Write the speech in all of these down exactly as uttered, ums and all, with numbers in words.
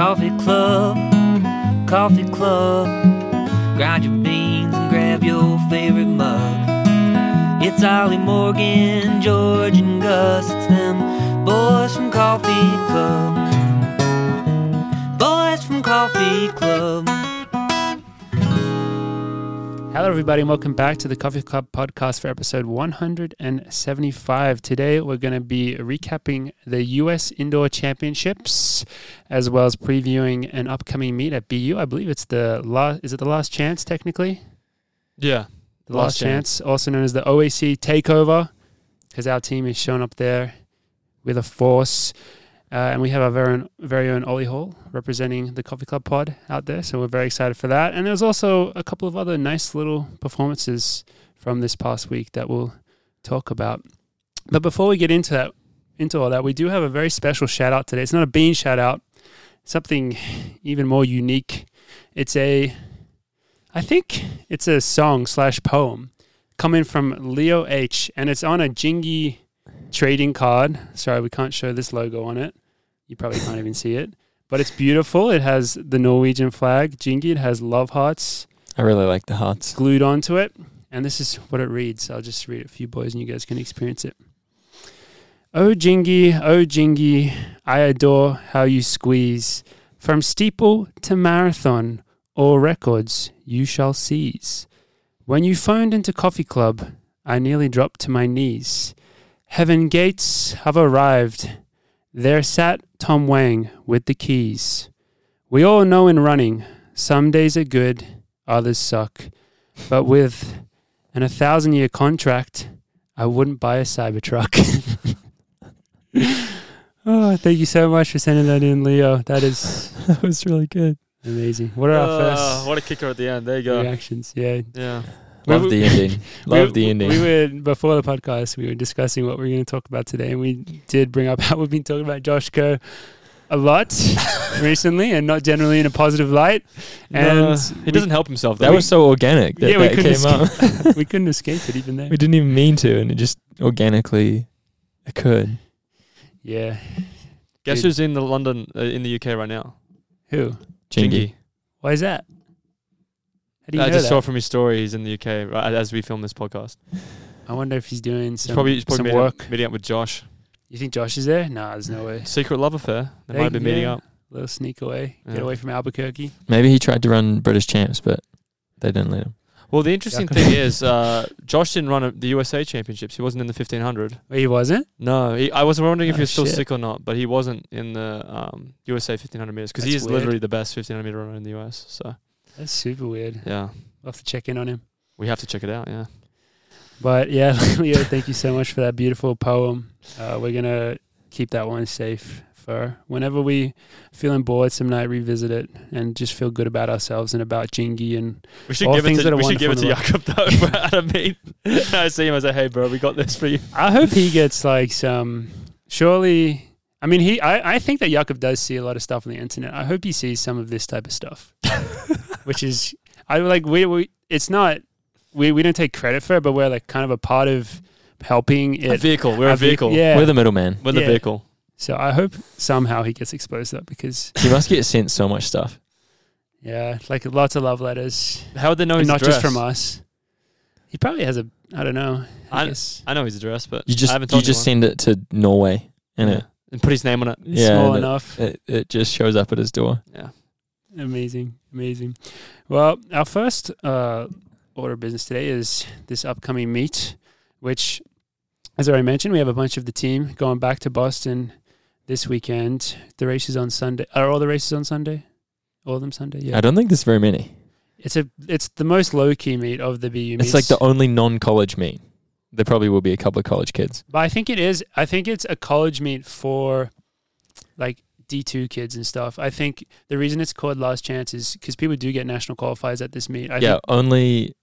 Coffee Club, Coffee Club. Grind your beans and grab your favorite mug. It's Ollie Morgan, George and Gus. It's them boys from Coffee Club. Boys from Coffee Club. Hello, everybody, and welcome back to the Coffee Club podcast for episode one hundred seventy-five. Today, we're going to be recapping the U S Indoor Championships, as well as previewing an upcoming meet at B U. I believe it's the last. Is it the last chance, technically? Yeah, the last, last chance. chance, also known as the O A C Takeover, because our team is shown up there with a force. Uh, and we have our very own, very own Ollie Hall representing the Coffee Club pod out there. So we're very excited for that. And there's also a couple of other nice little performances from this past week that we'll talk about. But before we get into that, into all that, we do have a very special shout out today. It's not a bean shout out, something even more unique. It's a, I think it's a song slash poem coming from Leo H. And it's on a Jingy trading card. Sorry, we can't show this logo on it. You probably can't even see it, but it's beautiful. It has the Norwegian flag, Jingy. It has love hearts. I really like the hearts glued onto it. And this is what it reads. I'll just read it for you boys and you guys can experience it. Oh, Jingy, oh, Jingy, I adore how you squeeze. From steeple to marathon, all records you shall seize. When you phoned into Coffee Club, I nearly dropped to my knees. Heaven gates have arrived. There sat Tom Wang with the keys. We all know in running, some days are good, others suck. But with an a thousand year contract, I wouldn't buy a Cybertruck. Oh, thank you so much for sending that in, Leo. That is that was really good. Amazing. What are our uh, first what a kicker at the end. There you go. Reactions. Yeah. Yeah. Love the ending. Love we, the ending. We were, before the podcast, we were discussing what we were going to talk about today, and we did bring up how we've been talking about Josh Kerr a lot recently, and not generally in a positive light. And no, he doesn't help himself, though. That was so organic that, yeah, we that couldn't came escape, up. We couldn't escape it even there. We didn't even mean to, and it just organically occurred. Yeah. Guess Dude. who's in the London, uh, in the U K right now? Who? Jingy. Why is that? How do you I know just that? saw from his story he's in the U K right, as we film this podcast. I wonder if he's doing some, He's probably, he's probably some meeting, work. Up, meeting up with Josh. You think Josh is there? Nah, there's no way. Secret love affair. They, They- might be meeting yeah. up. A little sneak away. Get Yeah. away from Albuquerque. Maybe he tried to run British champs, but they didn't let him. Well, the interesting Yuck. thing is, uh, Josh didn't run a, the U S A Championships. He wasn't in the fifteen hundred. Wait, he wasn't? No, he, I was wondering if Oh, he was still shit. sick or not, but he wasn't in the um, U S A fifteen hundred meters because he That's is weird. literally the best fifteen hundred meter runner in the U S. So, That's super weird. yeah, We'll have to check in on him. we have to check it out, yeah. But yeah, Leo, thank you so much for that beautiful poem. Uh, we're going to keep that one safe for whenever we feeling bored some night, revisit it and just feel good about ourselves and about Jingy and We should all give it things to, that are we should give it to wonderful Jakob though for at a meet. I see him, I say, hey bro, we got this for you. I hope he gets like some, surely, I mean, he. I, I think that Jakob does see a lot of stuff on the internet. I hope he sees some of this type of stuff, which is, I like, we, we it's not, we, we don't take credit for it, but we're like kind of a part of helping it. A vehicle, we're a, a ve- vehicle. yeah. We're the middleman. We're the Yeah. vehicle. So I hope somehow he gets exposed to that because, He must get sent so much stuff. yeah, like lots of love letters. How would they know And his not address? just from us. He probably has a, I don't know. I, I- guess I know his address, but You just I haven't you told just anyone. send it to Norway, and Yeah. and put his name on it. it's yeah, small that- enough. it, it it just shows up at his door. Yeah. Amazing, amazing. Well, our first uh, order of business today is this upcoming meet, which, as I already mentioned, we have a bunch of the team going back to Boston this weekend. The race is on Sunday. Are all the races on Sunday? All of them Sunday? Yeah. I don't think there's very many. It's a it's the most low key meet of the B U meets. It's like the only non-college meet. There probably will be a couple of college kids. But I think it is. I think it's a college meet for like D two kids and stuff. I think the reason it's called Last Chance is because people do get national qualifiers at this meet. I yeah, think, only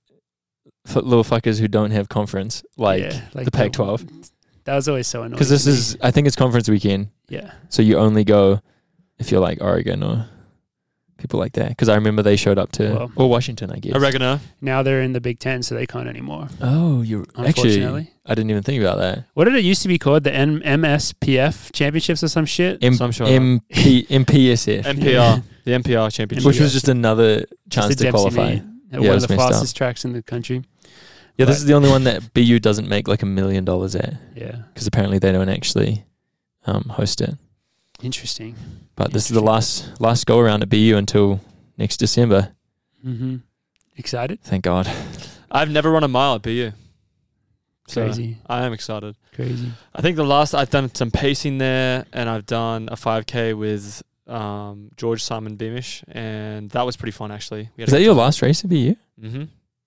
f- little fuckers who don't have conference, like yeah, like the Pac twelve. That was always so annoying. Because this to me. is, I think it's conference weekend, yeah, so you only go if you're like Oregon or people like that? Because I remember they showed up to Well, or Washington, I guess. Oregano. Now they're in the Big Ten, so they can't anymore. Oh, you actually. Unfortunately. I didn't even think about that. What did it used to be called? The M- MSPF championships or some shit? M- Some sure. M P M P S F, M P R. The M P R championship. which was just another chance Just a to Dempsey qualify. meet at Yeah, it one was of the messed up. fastest tracks in the country. Yeah, this But- is the only one that B U doesn't make like a million dollars at, Yeah. because apparently they don't actually um, host it. Interesting. But this is the last last go around at B U until next December. Mm-hmm. Excited? Thank God. I've never run a mile at B U. So Crazy. I am excited. Crazy. I think the last I've done some pacing there, and I've done a five K with um, George Simon Beamish, and that was pretty fun actually. Is that your last race at B U? Mm-hmm.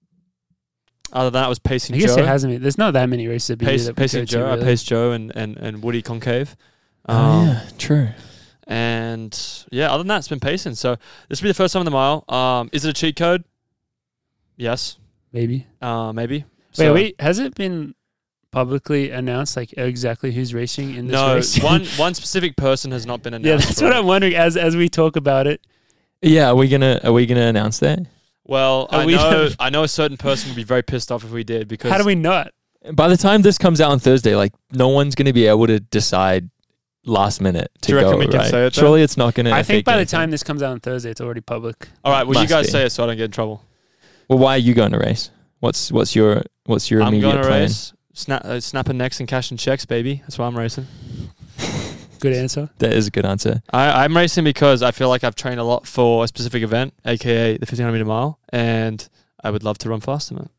Other than that, I was pacing I guess Joe. there hasn't been. There's not that many races at B U Pace, that we pacing go to, Joe. I really. paced Joe and, and, and Woody Concave. Oh Um, yeah, true. And yeah, other than that, it's been pacing. So this will be the first time in the mile. Um, is it a cheat code? Yes. Maybe. Uh, maybe. Wait, So- wait. Has it been publicly announced, like exactly who's racing in this No, race? one one specific person has not been announced. Yeah, that's for what it. I'm wondering as as we talk about it. Yeah, are we gonna are we gonna announce that? Well, Are I we- know I know a certain person would be very pissed off if we did because How do we not? By the time this comes out on Thursday, like no one's gonna be able to decide last minute to Do you go. reckon we can right? say it then? Surely it's not gonna. I think affect by the anything. time this comes out on Thursday, it's already public. All right, well, you Must guys be. say it so I don't get in trouble. Well, why are you going to race? What's what's your what's your I'm immediate going to plan? race, snap, uh, snapping necks and cashing checks, baby. That's why I'm racing. Good answer. That is a good answer. I, I'm racing because I feel like I've trained a lot for a specific event, aka the fifteen hundred meter mile, and I would love to run faster, man.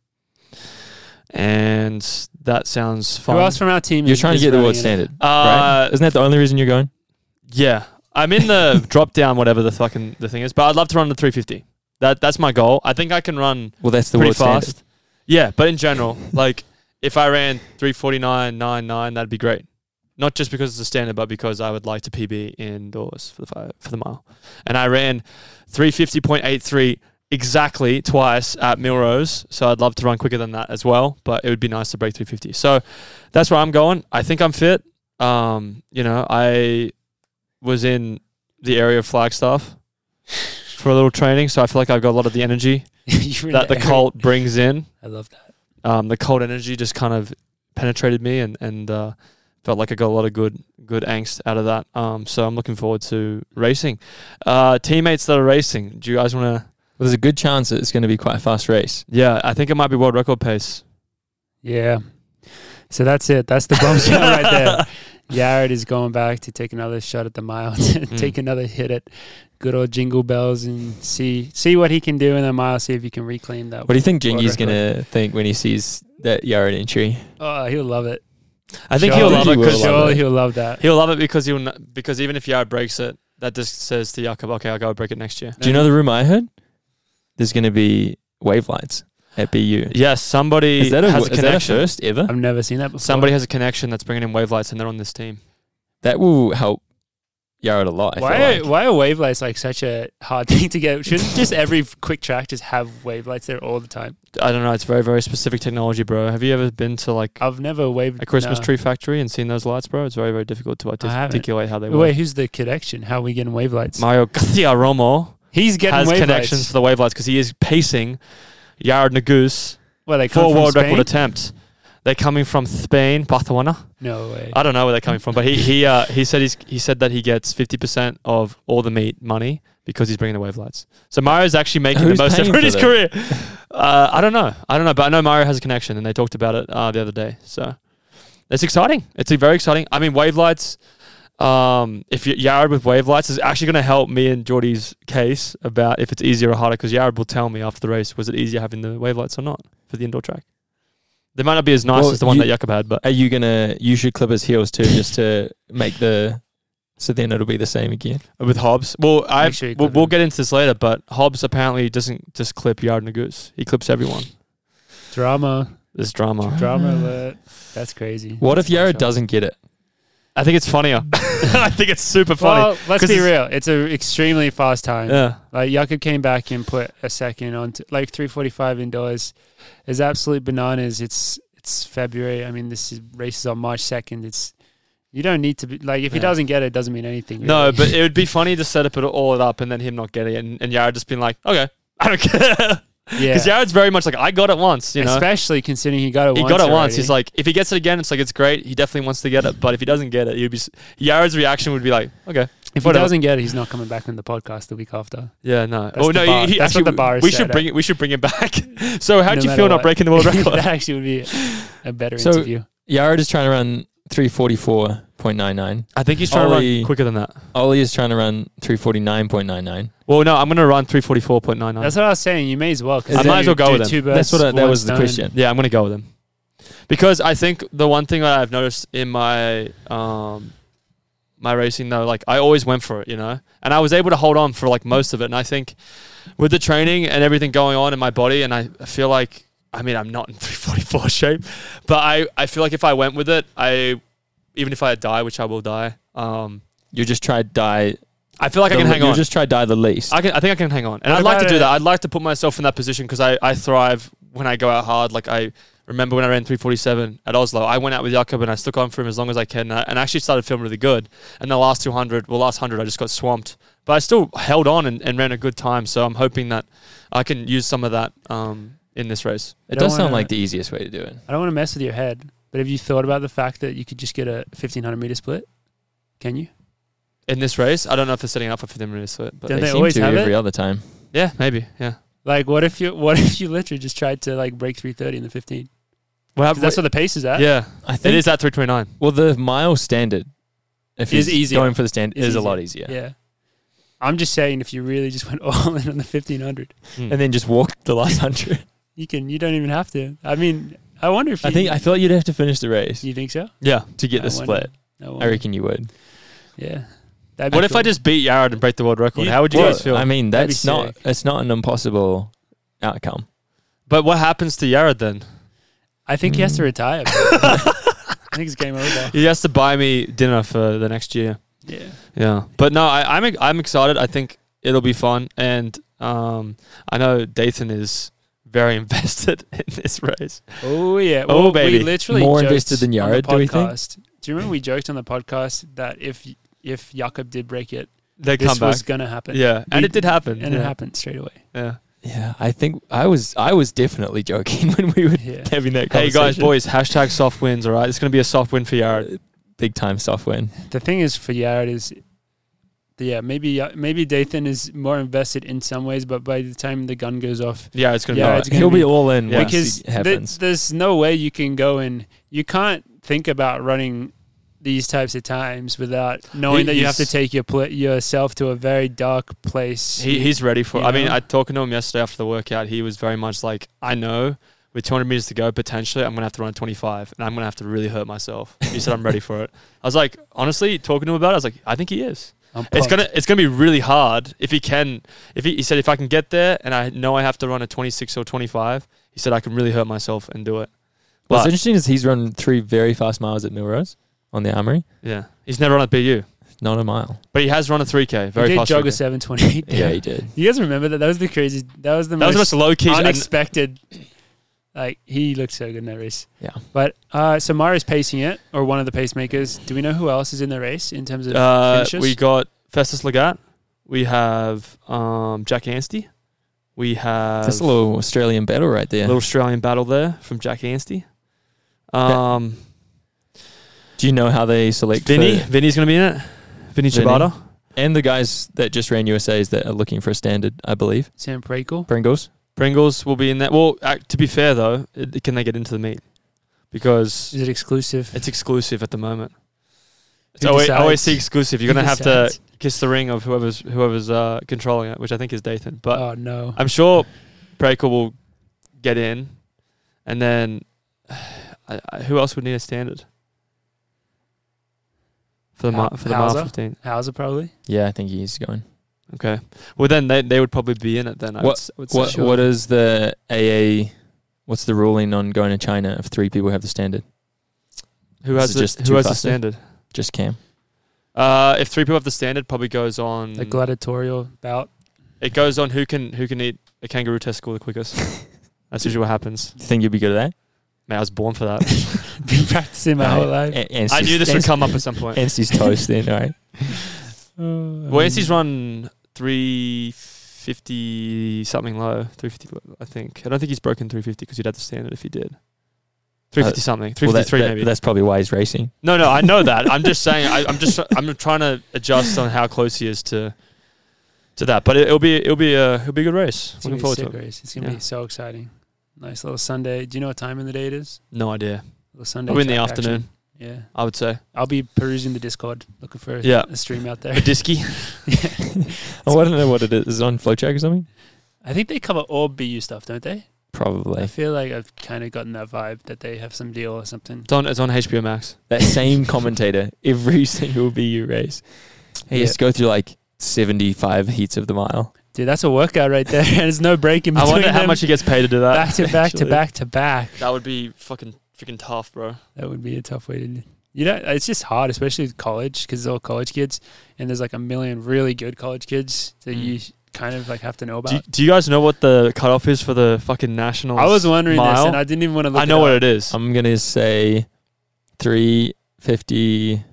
And that sounds fun. Who else from our team? You're is- trying to is get the running world in it? standard, Uh, right? Isn't that the only reason you're going? Yeah, I'm in the drop down, whatever the fucking the thing is, but I'd love to run the three fifty. That that's my goal. I think I can run Well, that's the pretty world fast. standard. Yeah, but in general, like if I ran three forty-nine ninety-nine, that'd be great. Not just because it's a standard, but because I would like to P B indoors for the five, for the mile. And I ran three fifty point eight three exactly twice at Milrose, so I'd love to run quicker than that as well. But it would be nice to break three fifty. So that's where I'm going. I think I'm fit. Um, you know, I was in the area of Flagstaff for a little training, so I feel like I've got a lot of the energy You're in that the area. cult brings in. I love that. Um, the cold energy just kind of penetrated me, and and uh, felt like I got a lot of good good angst out of that. Um, so I'm looking forward to racing. Uh, teammates that are racing, do you guys want to? Well, there's a good chance that it's going to be quite a fast race. Yeah, I think it might be world record pace. Yeah. So that's it. That's the bombshell right there. Yared is going back to take another shot at the mile, to Mm. take another hit at good old Jingle Bells, and see see what he can do in the mile. See if he can reclaim that. What do you think world Jingy's record. going to think when he sees that Yared entry? Oh, he'll love it. I think Surely he'll love he it will because love Surely it. he'll love that. he'll love it because he'll kn- because even if Yard breaks it, that just says to Jakob, okay, I'll go break it next year. Do you know the rumor I heard? There's going to be wave lights at B U. Yes, somebody Is that a, has is a that a connection. first ever? I've never seen that before. Somebody has a connection that's bringing in wave lights, and they're on this team. That will help Yared a lot. I Why feel are, like. why are wave lights like such a hard thing to get? Shouldn't just every quick track just have wave lights there all the time? I don't know. It's very very specific technology, bro. Have you ever been to like I've never waved a Christmas no. tree factory and seen those lights, bro? It's very very difficult to artic- I haven't. articulate how they Wait, work. who's the connection? How are we getting wave lights? Mario Garcia Romo He's getting has wave connections lights. for the wave lights because he is pacing Yared Nagus Well, they come for from world Spain? record attempt. They're coming from Spain, Barcelona. No way. I don't know where they're coming from, but he he uh, he said he's he said that he gets fifty percent of all the meat money because he's bringing the wave lights. So Mario's actually making Who's the most paying effort in for his that? career. Uh, I don't know. I don't know, but I know Mario has a connection, and they talked about it uh, the other day. So it's exciting. It's uh, very exciting. I mean, wave lights. Um, if you, Yared with wave lights is actually going to help me and Geordie's case about if it's easier or harder, because Yared will tell me after the race, was it easier having the wave lights or not for the indoor track? They might not be as nice Well, as the one you- that Jakob had, but Are you gonna? You should clip his heels too, just to make the. So then it'll be the same again. with Hobbs. Well, I Make sure you we'll, clip we'll him. get into this later, but Hobbs apparently doesn't just clip Yared Nagus. He clips everyone. Drama. There's drama. Drama alert. That's crazy. What if That's Yared fun. doesn't get it? I think it's funnier. I think it's super funny. Well, let's 'Cause be it's- real. It's an extremely fast time. yeah. Like Jakob came back and put a second on, t- like three forty-five indoors. Is absolute bananas. It's it's February. I mean, this is race is on March second. It's You don't need to be like if he Yeah. doesn't get it, it doesn't mean anything. No, really. but it would be funny to set up it all it up and then him not getting it, and, and Yared just being like, okay, I don't care. yeah, Because Yared's very much like, I got it once, you know. especially considering he got it. He once got it once. already. He's like, if he gets it again, it's like it's great. He definitely wants to get it. But if he doesn't get it, he'd be. s- Yared's reaction would be like, okay, if whatever. he doesn't get it, he's not coming back on the podcast the week after. yeah, no. That's oh the no, bar. he, he That's what actually. the bar is we set should bring at. it. We should bring it back. So how'd No you matter feel not what. breaking the world record? that actually would be a, a better So- interview. Yared is trying to run three forty-four point nine nine. I think he's trying to Ollie- run quicker than that. Ollie is trying to run three forty-nine point nine nine. Well, no, I'm gonna run three forty-four point nine nine. That's what I was saying. You may as well. 'cause I then might as you well go do with him. two birds That's what I, with that one was the stone. question. Yeah, I'm gonna go with him because I think the one thing that I've noticed in my um my racing though, like I always went for it, you know, and I was able to hold on for like most of it. And I think with the training and everything going on in my body, and I feel like, I mean, I'm not in three forty-four shape, but I I feel like if I went with it, I even if I die, which I will die, um, You just try die. I feel like I the- can hang you on. just try die the least. I can. I think I can hang on, and What I'd like to about do it- that. I'd like to put myself in that position because I, I thrive when I go out hard. Like I remember when I ran three forty-seven at Oslo, I went out with Jakob and I stuck on for him as long as I can, and I, and I actually started feeling really good. And the last two hundred, well, last hundred, I just got swamped, but I still held on and, and ran a good time. So I'm hoping that I can use some of that um, in this race. it don't does sound wanna- like the easiest way to do it. I don't want to mess with your head, but have you thought about the fact that you could just get a fifteen hundred meter split? Can you? In this race, I don't know if they're setting up for fifteen minutes, but Don't they they seem always to have every it? other time. yeah, maybe, yeah. Like, what if you what if you literally just tried to like break three thirty in the fifteen? Well, 'Cause that's what the pace is at. yeah, I it think is at three twenty-nine. Well, the mile standard, if Is he's easier. going for the stand, Is is a easier. lot easier. Yeah. I'm just saying, if you really just went all in on the fifteen hundred, Mm. And then just walk the last hundred. you can. You don't even have to. I mean, I wonder if you, I think I feel like you'd have to finish the race you think so. yeah. to get I the wonder. split. I, I wonder. reckon you would. Yeah. That'd be What if cool. I just beat Yared and break the world record? You- How would you Well, guys feel? I mean, That'd be that's not sick. it's not an impossible outcome. but what happens to Yared then? I think he has to Mm. retire. I think it's game over. He has to buy me dinner for the next year. Yeah. Yeah, but no, I, I'm I'm excited. I think it'll be fun, and um, I know Dathan is very invested in this race. Oh yeah. Oh, Well, baby. We literally More joked invested than on the Yared, do we think? podcast. Do you remember we joked on the podcast that if if Jakob did break it, They this come back. was gonna happen. Yeah, and We- it did happen. and yeah. it happened straight away. Yeah. Yeah, I think I was I was definitely joking when we were Yeah. having that Hey conversation. guys, boys, hashtag soft wins. All right, it's gonna be a soft win for Yared. Big time soft win. The thing is for Yared is, yeah, maybe uh, maybe Dathan is more invested in some ways, but by the time the gun goes off, Yeah, it's gonna Yeah, be. it's gonna He'll be, be- all in Yeah. once because it th- happens. there's no way you can go and you can't think about running these types of times without knowing He- that you have to he's- take your pl- yourself to a very dark place. He, he's ready for it. You I mean, know? I talking to him yesterday after the workout. He was very much like, I know with two hundred meters to go, potentially I'm going to have to run a twenty-five and I'm going to have to really hurt myself. He said, I'm ready for it. I was like, honestly, talking to him about it, I was like, I think he is. I'm It's pumped. going to it's gonna be really hard if he can. If he, he said, if I can get there and I know I have to run a twenty-six or twenty-five, he said, I can really hurt myself and do it. What's But, interesting is he's run three very fast miles at Millrose on the Armory. yeah, he's never run at B U, Not a mile. but he has run a three K. Very he did fast. jog three a K. seven twenty-eight. Yeah, he did. You guys remember that? That was the crazy. That was the That was the most most low key. unexpected. Like he looked so good in that race. Yeah. But uh, so Mari's pacing it, or one of the pacemakers. Do we know who else is in the race in terms of Uh, finishes? we got Festus Legat. We have um, Jack Anstey. We have That's a little Australian battle right there. little Australian battle there from Jack Anstey. Um, Do you know how they select Vinny, for- Vinny's going to be in it. Vinny Vinny. Chibata. and the guys that just ran U S As that are looking for a standard, I believe. Sam Prakel. Pringles. Pringles will be in there. Well, uh, to be fair though, it, can they get into the meet? Because Is it exclusive? it's exclusive at the moment. It's Who always, decides? always see exclusive. You're Who going to have to decides? kiss the ring of whoever's whoever's uh, controlling it, which I think is Dathan. But oh no. I'm sure Prakel will get in, and then I, I, who else would need a standard for the Hau- mi- for the mile Hauser? fifteen? Hauser probably. Yeah, I think he's going. Okay, well then they they would probably be in it then. I would, What- s- I would say. What Sure. What is the A A? What's the ruling on going to China if three people have the standard? Who Is has it the, just who too has the fussy? standard? Just Cam. Uh, if three people have the standard, probably goes on. The gladiatorial bout. It goes on who can who can eat a kangaroo testicle the quickest. That's usually what happens. Do you think you'd be good at that? Man, I was born for that. Been practicing my whole life. A- Anstey's- I knew this would Anstey's- come up at some point. Anstey's toast then, all right. Well, Anstey's run three fifty something low, three fifty, I think. I don't think he's broken three fifty because he'd have to stand it if he did. three fifty something, three Well, that- fifty-three that- maybe. That's probably why he's racing. No, no, I know that. I'm just saying. I, I'm just. I'm trying to adjust on how close he is to to that. But it, it'll be it'll be a it'll be a good race. It's Looking gonna be forward a to sick it. race. It's gonna Yeah. be so exciting. Nice little Sunday. Do you know what time in the day it is? No idea. Little Sunday. Probably in the track afternoon. action. Yeah. I would say. I'll be perusing the Discord, looking for Yeah. a stream out there. A disky. Oh, I don't know what it is. Is it on FlowTrack or something? I think they cover all B U stuff, don't they? I Probably. feel like I've kind of gotten that vibe that they have some deal or something. It's on. It's on H B O Max. That same commentator every single B U race. He Yeah. has to go through like seventy-five heats of the mile. Dude, that's a workout right there. And there's no break in I between wonder how them. much he gets paid to do that. back to back to actually. back to back. That would be fucking freaking tough, bro. That would be a tough way to do. You know, it's just hard, especially with college, because it's all college kids, and there's like a million really good college kids that Mm. you kind of like have to know about. Do, do you guys know what the cutoff is for the fucking nationals? I was wondering this, mile? and I didn't even want to look. I know it what up. it is. I'm gonna say three fifty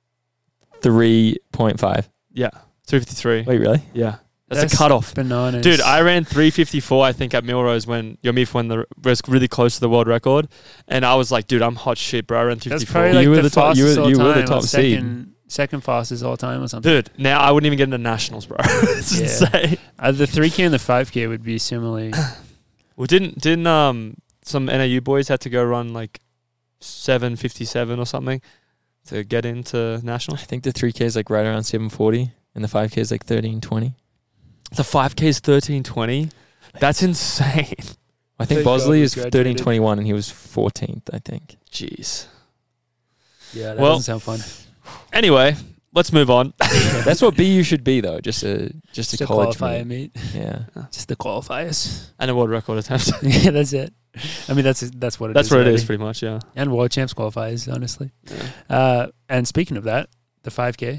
three point five. Yeah, three fifty-three. Wait, really? Yeah, that's, That's a cutoff. Bananas, Dude, I ran three fifty-four, I think, at Milrose when Yomif when the was really close to the world record, and I was like, dude, I'm hot shit, bro. I ran three That's fifty-four. probably like You were the, the top- you fastest were- all you were the time, or top seed. second, second fastest all time or something. Dude, now I wouldn't even get into nationals, bro. It's Yeah. insane. Uh, the three K and the five K would be similarly. Well, didn't didn't um some N A U boys had to go run like seven fifty-seven or something to get into I nationals? think the three K is like right around seven forty, and the five K is like thirteen twenty. The five K is thirteen twenty. That's insane. I think Thank God Bosley we is graduated. thirteen twenty-one, and he was fourteenth, I think. Jeez. Yeah, that Well- doesn't sound fun. Anyway, let's move on. That's what B U should be, though. Just a just, Just a a college qualifier meet. meet. Yeah. Just the qualifiers. And a world record attempt. Yeah, that's it. I mean, that's that's what it That's is. what it really. is, pretty much. Yeah. And world champs qualifiers, honestly. Yeah. Uh, and speaking of that, the five K,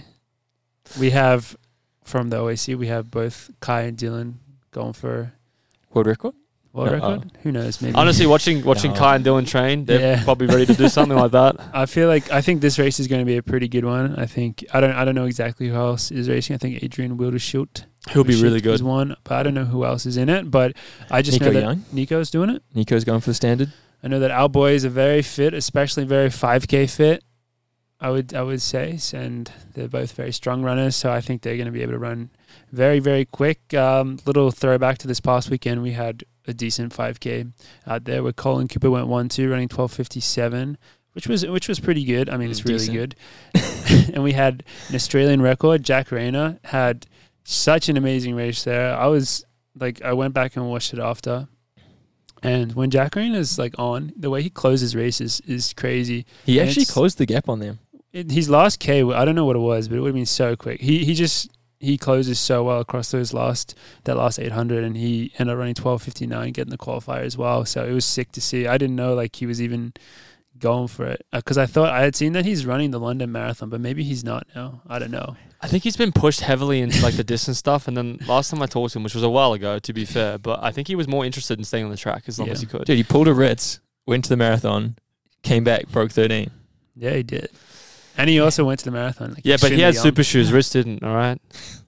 we have from the O A C, we have both Kai and Dylan going for World record? world No, record. Who knows? Maybe. Honestly, watching watching No. Kai and Dylan train, they're Yeah. probably ready to do something like that. I feel like I think this race is going to be a pretty good one. I think I don't I don't know exactly who else is racing. I think Adrian Wilderschild. He'll be really Is good. one, but I don't know who else is in it. But I just Nico know that Young? Nico's doing it. Nico's going for the standard. I know that our boys are very fit, especially very five K fit. I would I would say, and they're both very strong runners. So I think they're going to be able to run very very quick. Um, little throwback to this past weekend, we had a decent five K out there where Colin Cooper went one two, running twelve fifty seven, which was which was pretty good. I mean, Mm, it's really decent. good. And we had an Australian record. Jack Rayner had such an amazing race there. I was like, I went back and watched it after. And when Jack Rayner is like on, the way he closes races is crazy. He And actually it's- closed the gap on them. It, his last K, I don't know what it was, but it would have been so quick. He he just he closes so well across those last that last eight hundred, and he ended up running twelve fifty nine, getting the qualifier as well. So it was sick to see. I didn't know like he was even going for it because I thought I had seen that he's running the London Marathon, but maybe he's not now. I don't know. I think he's been pushed heavily into like the distance stuff, and then last time I talked to him, which was a while ago, to be fair, but I think he was more interested in staying on the track as long Yeah. as he could. Dude, he pulled a Ritz, went to the marathon, came back, broke thirteen. Yeah, he did. And he also went to the marathon. Like, Yeah, but he extremely had young. super shoes. Rich didn't. All right,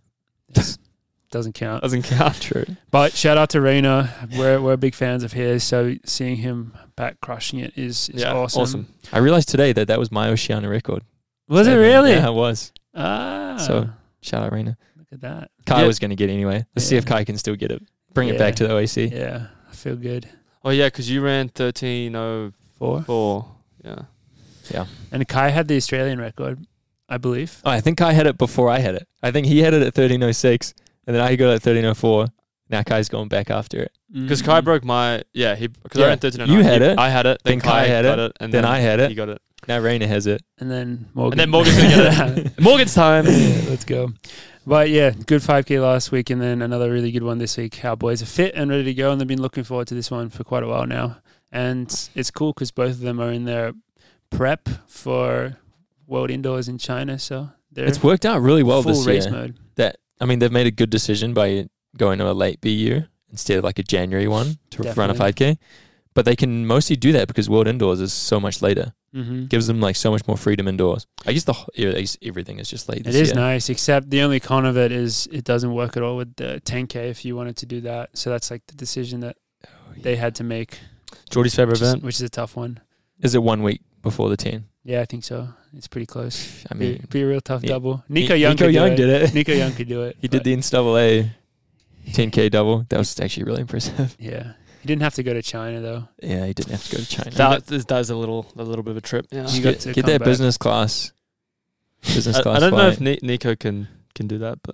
Yes. Doesn't count. doesn't count. True. But shout out to Rayner. We're we're big fans of his, so seeing him back crushing it is, is Yeah, awesome. awesome. I realized today that that was my Oceania record. Was it Seven. really? Yeah, it was. Ah, So, Shout out, Raina. look at that. Kai Yeah. was going to get it anyway. Let's see Yeah. if Kai can still get it. Bring Yeah. it back to the O A C. Yeah, I feel good. Oh yeah, because you ran thirteen oh Four. four. Yeah. And Kai had the Australian record, I believe. Oh, I think Kai had it before I had it. I think he had it at thirteen oh six, and then I got it at thirteen oh four. Now Kai's going back after it. Because Mm. Kai broke my yeah he because I Yeah. ran thirteen oh You nine. had He- it. I had it. Then, Then Kai had got it. it. And Then I had it. He got it. Now Raina has it. And then Morgan. And then Morgan's gonna get it. Morgan's time. Yeah, let's go. But yeah, good five K last week, and then another really good one this week. Our boys are fit and ready to go, and they've been looking forward to this one for quite a while now. And it's cool because both of them are in their prep for World Indoors in China, so they're It's worked out really well full this race year. mode. That I mean, they've made a good decision by going to a late B U instead of like a January one to run a Definitely. five K. but they can mostly do that because World Indoors is so much later. Mm-hmm. Gives them like so much more freedom indoors. I guess the wh- yeah, I guess everything is just late. It This is year. nice, except the only con of it is it doesn't work at all with the ten K if you wanted to do that. So that's like the decision that they had to make, Geordie's favorite which is, event. which is a tough one. Is it one week before the ten? Yeah, I think so. It's pretty close. I Be, mean, be a real tough Ni- double. Ni- Nico Young, Nico could do Young it. did it. Nico Young could do it. He did but the N C double A ten K double. That was actually really impressive. Yeah, he didn't have to go to China though. Yeah, he didn't have to go to China. That is that is a little a little bit of a trip. Yeah. You got get to get come that back. business class. Business I, class. I don't know flight. if Ni- Nico can can do that, but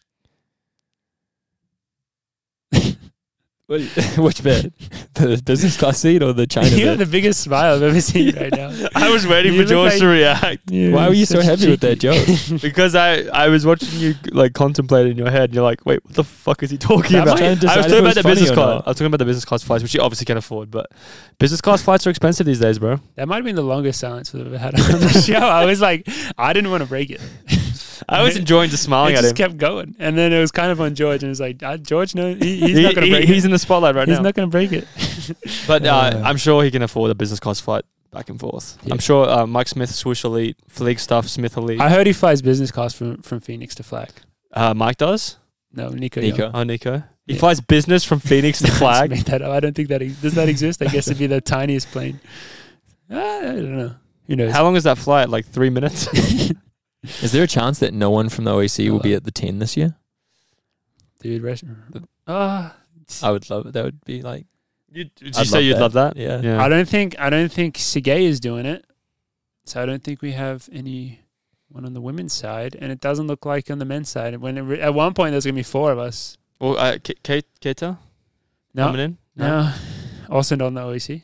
What- Which bit? The business class seat or the China You have bit? the biggest smile I've ever seen right now. I was waiting You for look George like- to react Why were you so happy with that joke? because I, I was watching you like contemplate in your head. And you're like, wait, what the fuck is he talking That about? might- I was Decide if talking it about was the funny business or class. not. I was talking about the business class flights, which you obviously can afford, but business class flights are expensive these days, bro. That might have been the longest silence we've ever had on the show. I was like, I didn't want to break it. I was enjoying just smiling it at just him. kept going, and then it was kind of on George, and it's like, uh, George, no, he, he's He- not going he- to break he's it. in the spotlight right he's now. not going to break it. But uh, Uh, I'm sure he can afford a business class flight back and forth. Yeah. I'm sure uh, Mike Smith, Swoosh Elite, Fleek stuff, Smith Elite. I heard he flies business class from, from Phoenix to Flag. Uh, Mike does? No, Nico. Nico. Young. Oh, Nico. He Yeah. flies business from Phoenix to I just Flag. made that up. I don't think that ex- does that exist. I guess it'd be the tiniest plane. Uh, I don't know. Who knows? How long is that flight? Like three minutes? Is there a chance that no one from the O A C will be Hello. at the ten this year? Dude, rest- ah, I would love it. That would be like, You, did I'd you say love you'd that. love that? yeah. Yeah. I don't think I don't think Sergey is doing it. So I don't think we have any one on the women's side, and it doesn't look like on the men's side. When it re- at one point there's gonna be four of us. Well, uh, K- K- Keita No, coming in? no, also on the O E C.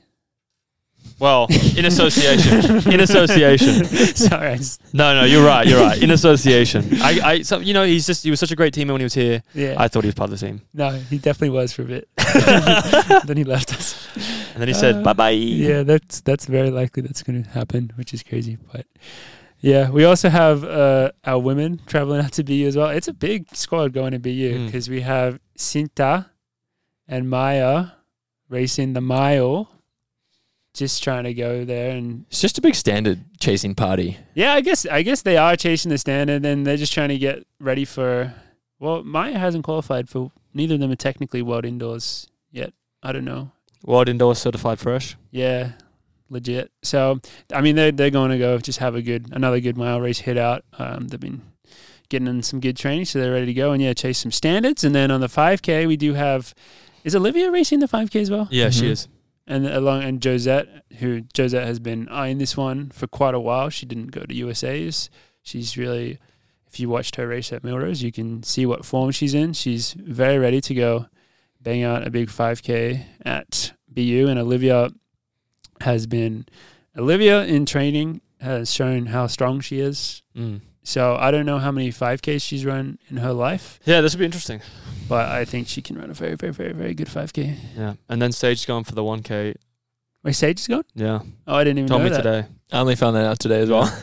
Well, in association. In association. Sorry, I just, No, no, you're right. You're right. In association. I, I, so, you know, he's just, he was such a great teammate when he was here. yeah. I thought he was part of the team. no, he definitely was for a bit. Then he left us. And then he said, Uh, bye bye. Yeah, that's that's very likely that's going to happen, which is crazy. But yeah, we also have uh, our women traveling out to B U as well. It's a big squad going to B U Mm. because we have Cinta and Maya racing the mile, just trying to go there. And It's just a big standard chasing party. yeah, I guess I guess they are chasing the standard, and they're just trying to get ready for. Well, Maya hasn't qualified for. Neither of them are technically world indoors yet. I don't know. World Indoor Certified Fresh. Yeah, legit. So, I mean, they're, they're going to go just have a good, another good mile race hit out. Um, they've been getting in some good training, so they're ready to go and, yeah, chase some standards. And then on the five K, we do have, is Olivia racing the five K as well? Yeah, she Mhm. is. And along, and Josette, who, Josette has been eyeing this one for quite a while. She didn't go to U S A's. She's really, if you watched her race at Milrose, you can see what form she's in. She's very ready to go bang out a big five K at B U, and Olivia has been Olivia in training has shown how strong she is. Mm. So I don't know how many five Ks she's run in her life, Yeah, this would be interesting. but I think she can run a very, very, very, very good five K. Yeah. And then Sage's going for the one K. Wait, Sage is going? Yeah. Oh, I didn't even Told know me that. today. I only found that out today as well.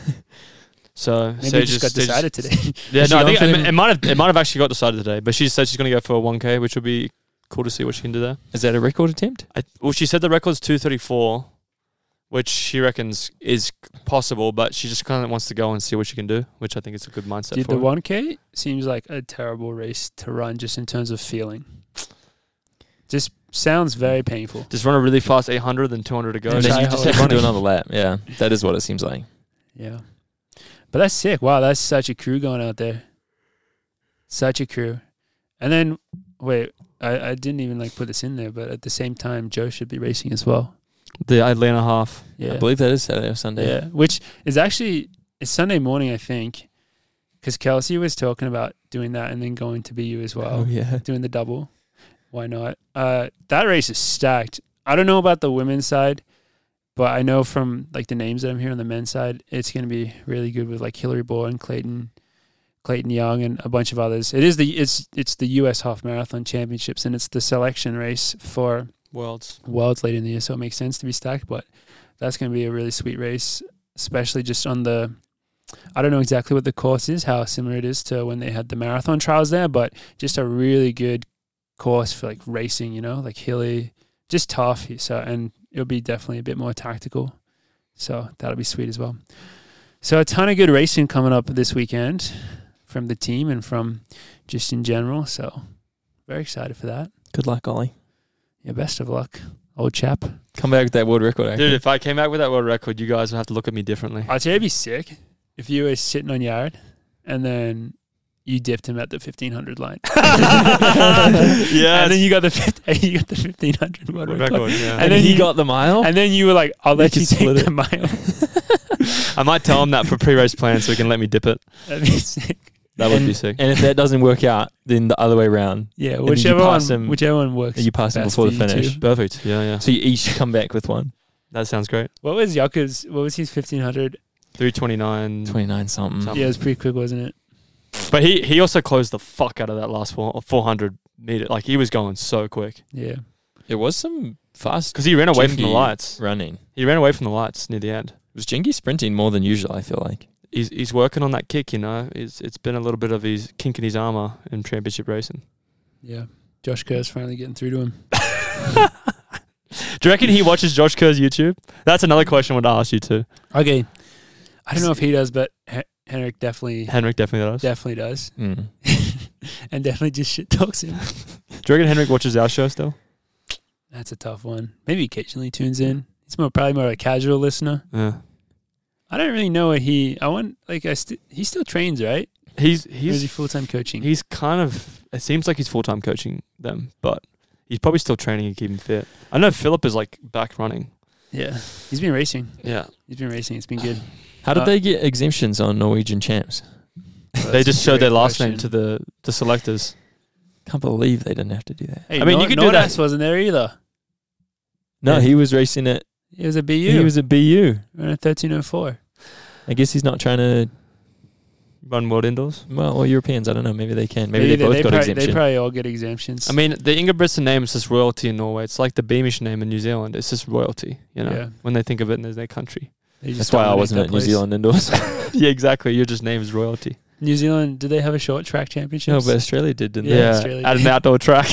So Maybe Sage it just got is- Sage- decided today. Yeah, Is she no, I going think for it, them? it might have it might have actually got decided today. But she said she's going to go for a one K, which would be cool to see what she can do there. Is that a record attempt? I, well, she said the record's two thirty-four, which she reckons is possible, but she just kind of wants to go and see what she can do, which I think is a good mindset Dude, for the her. one K seems like a terrible race to run just in terms of feeling. Just sounds very painful. Just run a really fast eight hundred, then two hundred to go. And And then try you just hard. have to do another lap. Yeah, that is what it seems like. Yeah. But that's sick. Wow, that's such a crew going out there. Such a crew. And then, wait, I, I didn't even like put this in there, but at the same time, Joe should be racing as well. The Atlanta half. Yeah. I believe that is Saturday or Sunday. Yeah. Which is actually, it's Sunday morning, I think, because Kelsey was talking about doing that and then going to B U as well. Oh, yeah. Doing the double. Why not? Uh, that race is stacked. I don't know about the women's side, but I know from like the names that I'm hearing on the men's side, it's going to be really good with like Hillary Bourne, Clayton, Clayton Young, and a bunch of others. It is the it's it's the U S Half Marathon Championships, and it's the selection race for Worlds. Worlds later in the year, so it makes sense to be stacked. But that's going to be a really sweet race, especially just on the. I don't know exactly what the course is, how similar it is to when they had the marathon trials there, but just a really good course for like racing, you know, like hilly, just tough. So and it'll be definitely a bit more tactical. So that'll be sweet as well. So a ton of good racing coming up this weekend from the team and from just in general. So very excited for that. Good luck, Ollie. Yeah, best of luck, old chap. Come back with that world record, actually. Dude, if I came back with that world record, you guys would have to look at me differently. I'd say it'd be sick if you were sitting on yard and then you dipped him at the fifteen hundred line. Yeah, and then you got the fifteen, you got the fifteen hundred world world record. record. Yeah. And And then he you- got the mile. And then you were like, "I'll let You you, could take split the it. mile." I might tell him that for pre-race plans so he can let me dip it. That'd be sick. That would and, be sick. And if that doesn't work out, then the other way around. Yeah, then whichever you one, pass him- whichever one works. You pass him best before for the you finish. two. Perfect. Yeah, yeah. So you each come back with one. That sounds great. What was Jako's? What was his fifteen hundred? three twenty-nine. twenty-nine something. Something. Yeah, it was pretty quick, wasn't it? But he, he also closed the fuck out of that last four, four hundred meter. Like, he was going so quick. Yeah. It was some fast Because he ran away from the Jingy lights. running. He ran away from the lights near the end. It was Jingy sprinting more than usual, I feel like. He's he's working on that kick, you know. It's It's been a little bit of his kink in his armour in championship racing. Yeah. Josh Kerr's finally getting through to him. Do you reckon he watches Josh Kerr's YouTube? That's another question I would ask you too. Okay. I don't know if he does, but H- Henrik definitely Henrik definitely does. definitely does. Mm. And definitely just shit talks him. Do you reckon Henrik watches our show still? That's a tough one. Maybe occasionally tunes in. He's more probably more a casual listener. Yeah. I don't really know what he. I want like I. St- he still trains, right? He's Or is he he's full time coaching? he's kind of. It seems like he's full time coaching them, but he's probably still training and keeping fit. I know Philip is like back running. Yeah, he's been racing. Yeah. He's been racing. It's been good. How did Uh, they get exemptions on Norwegian champs? They just showed their last name question. to the the selectors. Can't believe they didn't have to do that. Hey, I mean, Nor- you could do that- Nordas wasn't there either. No, Yeah. he was racing at. He was a B U. He was a B U. running thirteen oh four. I guess he's not trying to. Run world indoors. Well, or Europeans, I don't know. Maybe they can. Maybe they, both got probably, exemption. They probably all get exemptions. I mean, the Ingebrigtsen name is just royalty in Norway. It's like the Beamish name in New Zealand. It's just royalty, you know, Yeah. when they think of it in their country. They just That's why I dominate wasn't that at New place. Zealand indoors. Yeah, exactly. Your just name is royalty. New Zealand, did they have a short track championship? No, but Australia did, didn't Yeah, Yeah, Australia at did. an outdoor track.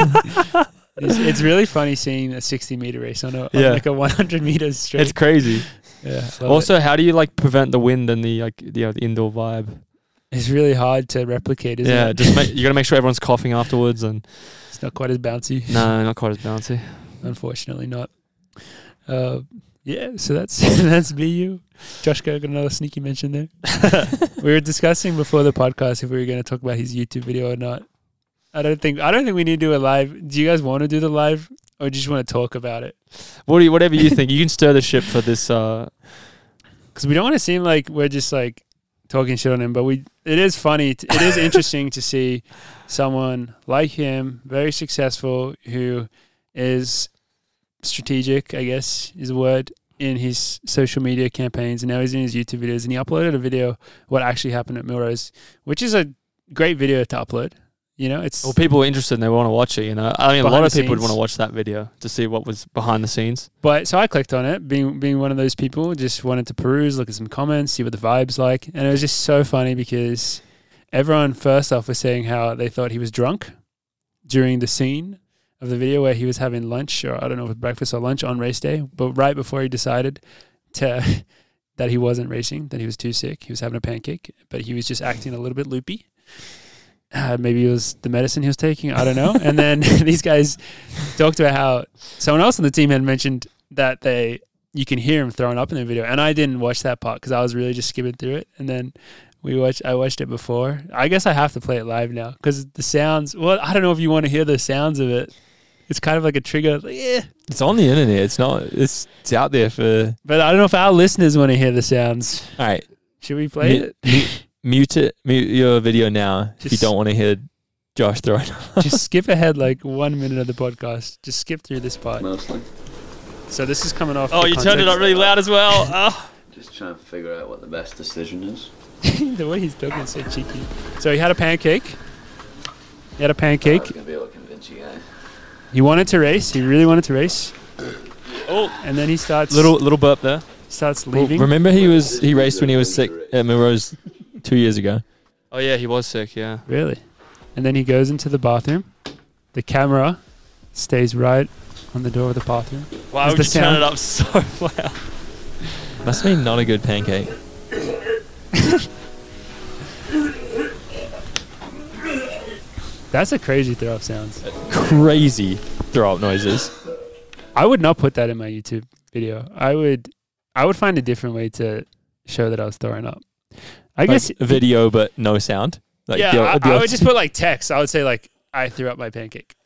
it's, it's really funny seeing a sixty meter race on, a, on Yeah. like a one hundred meters straight. It's crazy. yeah, love Also, how do you like prevent the wind and the like the, uh, the indoor vibe? it. It's really hard to replicate, isn't yeah, it? just make, you got to make sure everyone's coughing afterwards, and It's not quite as bouncy. no, not quite as bouncy. Unfortunately not. Uh, yeah, so that's that's B U. Josh got another sneaky mention there. We were discussing before the podcast if we were going to talk about his YouTube video or not. I don't think I don't think we need to do a live. Do you guys want to do the live, or do you just want to talk about it? What do you, whatever you think, you can stir the ship for this. Uh, Because we don't want to seem like we're just like talking shit on him, but we. It is funny. t- It is interesting to see someone like him, very successful, who is strategic, I guess is a word, in his social media campaigns, and now he's in his YouTube videos, and he uploaded a video what actually happened at Milrose, which is a great video to upload. You know, it's well, people are interested and they want to watch it. You know, I mean, a Behind lot the of people would scenes. want to watch that video to see what was behind the scenes. But so I clicked on it, being being one of those people, just wanted to peruse, look at some comments, see what the vibe's like, and it was just so funny because everyone first off was saying how they thought he was drunk during the scene of the video where he was having lunch, or I don't know if it was breakfast or lunch on race day, but right before he decided to that he wasn't racing, that he was too sick, he was having a pancake, but he was just acting a little bit loopy. Uh, maybe it was the medicine he was taking. I don't know. And then these guys talked about how someone else on the team had mentioned that they you can hear him throwing up in the video, and I didn't watch that part because I was really just skimming through it. And then we watched. I watched it before. I guess I have to play it live now because the sounds. Well, I don't know if you want to hear the sounds of it. It's kind of like a trigger. Like, yeah, It's on the internet. It's not. It's it's out there for. but I don't know if our listeners want to hear the sounds. All right, Should we play Mute- it? mute it. Mute your video now if you Just- don't want to hear Josh throwing. Just skip ahead like one minute of the podcast. Just skip through this part. Mostly. So this is coming off. Oh, the you turned it context. up really loud as well. Oh. Just trying to figure out what the best decision is. The way he's talking is so cheeky. So he had a pancake. He had a I pancake. was gonna be able to convince you guys. He wanted to race. He really wanted to race. Oh, And then he starts little little burp there. starts Well, leaving. remember, he was he raced when he was sick at Milrose two years ago. Oh yeah, he was sick. Yeah. Really? And then he goes into the bathroom. The camera stays right on the door of the bathroom. Why Is would the you turn sound- it up so loud? Must be not a good pancake. That's a crazy throw up sounds. Crazy throw up noises. I would not put that in my YouTube video. I would, I would find a different way to show that I was throwing up. I Like guess a video, but no sound. Like yeah, the- I, the- I would just put like text. I would say like I threw up my pancake.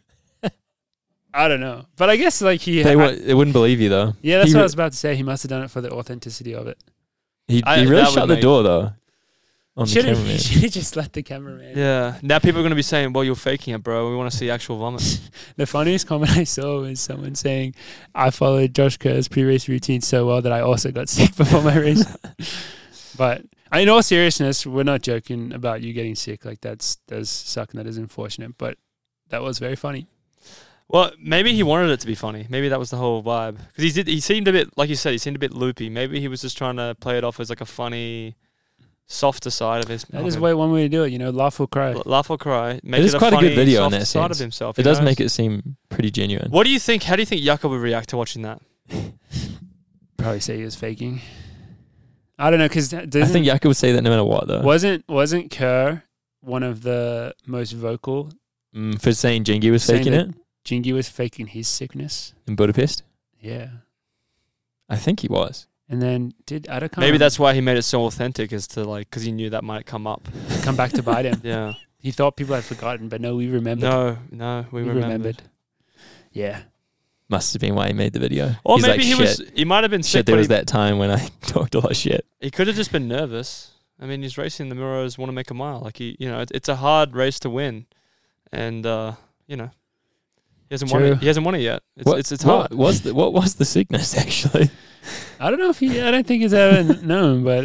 I don't know, but I guess like he. They, I- w- they wouldn't believe you though. yeah, that's he what re- I was about to say. He must have done it for the authenticity of it. He, I- he really that would shut the make- door though. On the Should have cameraman. just let the cameraman. Yeah. Now people are going to be saying, well, you're faking it, bro. We want to see actual vomit. The funniest comment I saw was someone saying, "I followed Josh Kerr's pre-race routine so well that I also got sick before my race." But in all seriousness, we're not joking about you getting sick. Like that's does suck and that is unfortunate. But that was very funny. Well, maybe he wanted it to be funny. Maybe that was the whole vibe. Because he did. He seemed a bit, like you said, he seemed a bit loopy. Maybe he was just trying to play it off as like a funny, softer side of his. That of is him. way one way to do it. You know, laugh or cry. L- Laugh or cry. Make It is a quite a good funny, video in soft that side of sense. himself. It you does know? make it seem pretty genuine. What do you think? How do you think Jakob would react to watching that? Probably say he was faking. I don't know because I think Jakob would say that no matter what though. wasn't wasn't Kerr one of the most vocal Mm, for saying Jingy was saying faking that it Jingy was faking his sickness? in Budapest. Yeah. I think he was. And then did Adakar Maybe that's why he made it so authentic, is to like, because he knew that might come up. come back to bite him. Yeah. He thought people had forgotten, but no, we remembered. No, no, we, we remembered. remembered. Yeah. Must have been why he made the video. Or He's maybe like, he shit, was. He might have been sick, shit. There but was he, that time when I talked a lot of shit. he could have just been nervous. I mean, he's racing the Muros, want to make a mile. Like he, you know, it, it's a hard race to win, and uh, you know, he hasn't won True. it. He hasn't won it yet. It's what, it's, it's what hard. was the what was the sickness actually? I don't know if he. I don't think he's ever known, but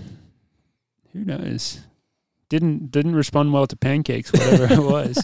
who knows? Didn't didn't respond well to pancakes, whatever it was,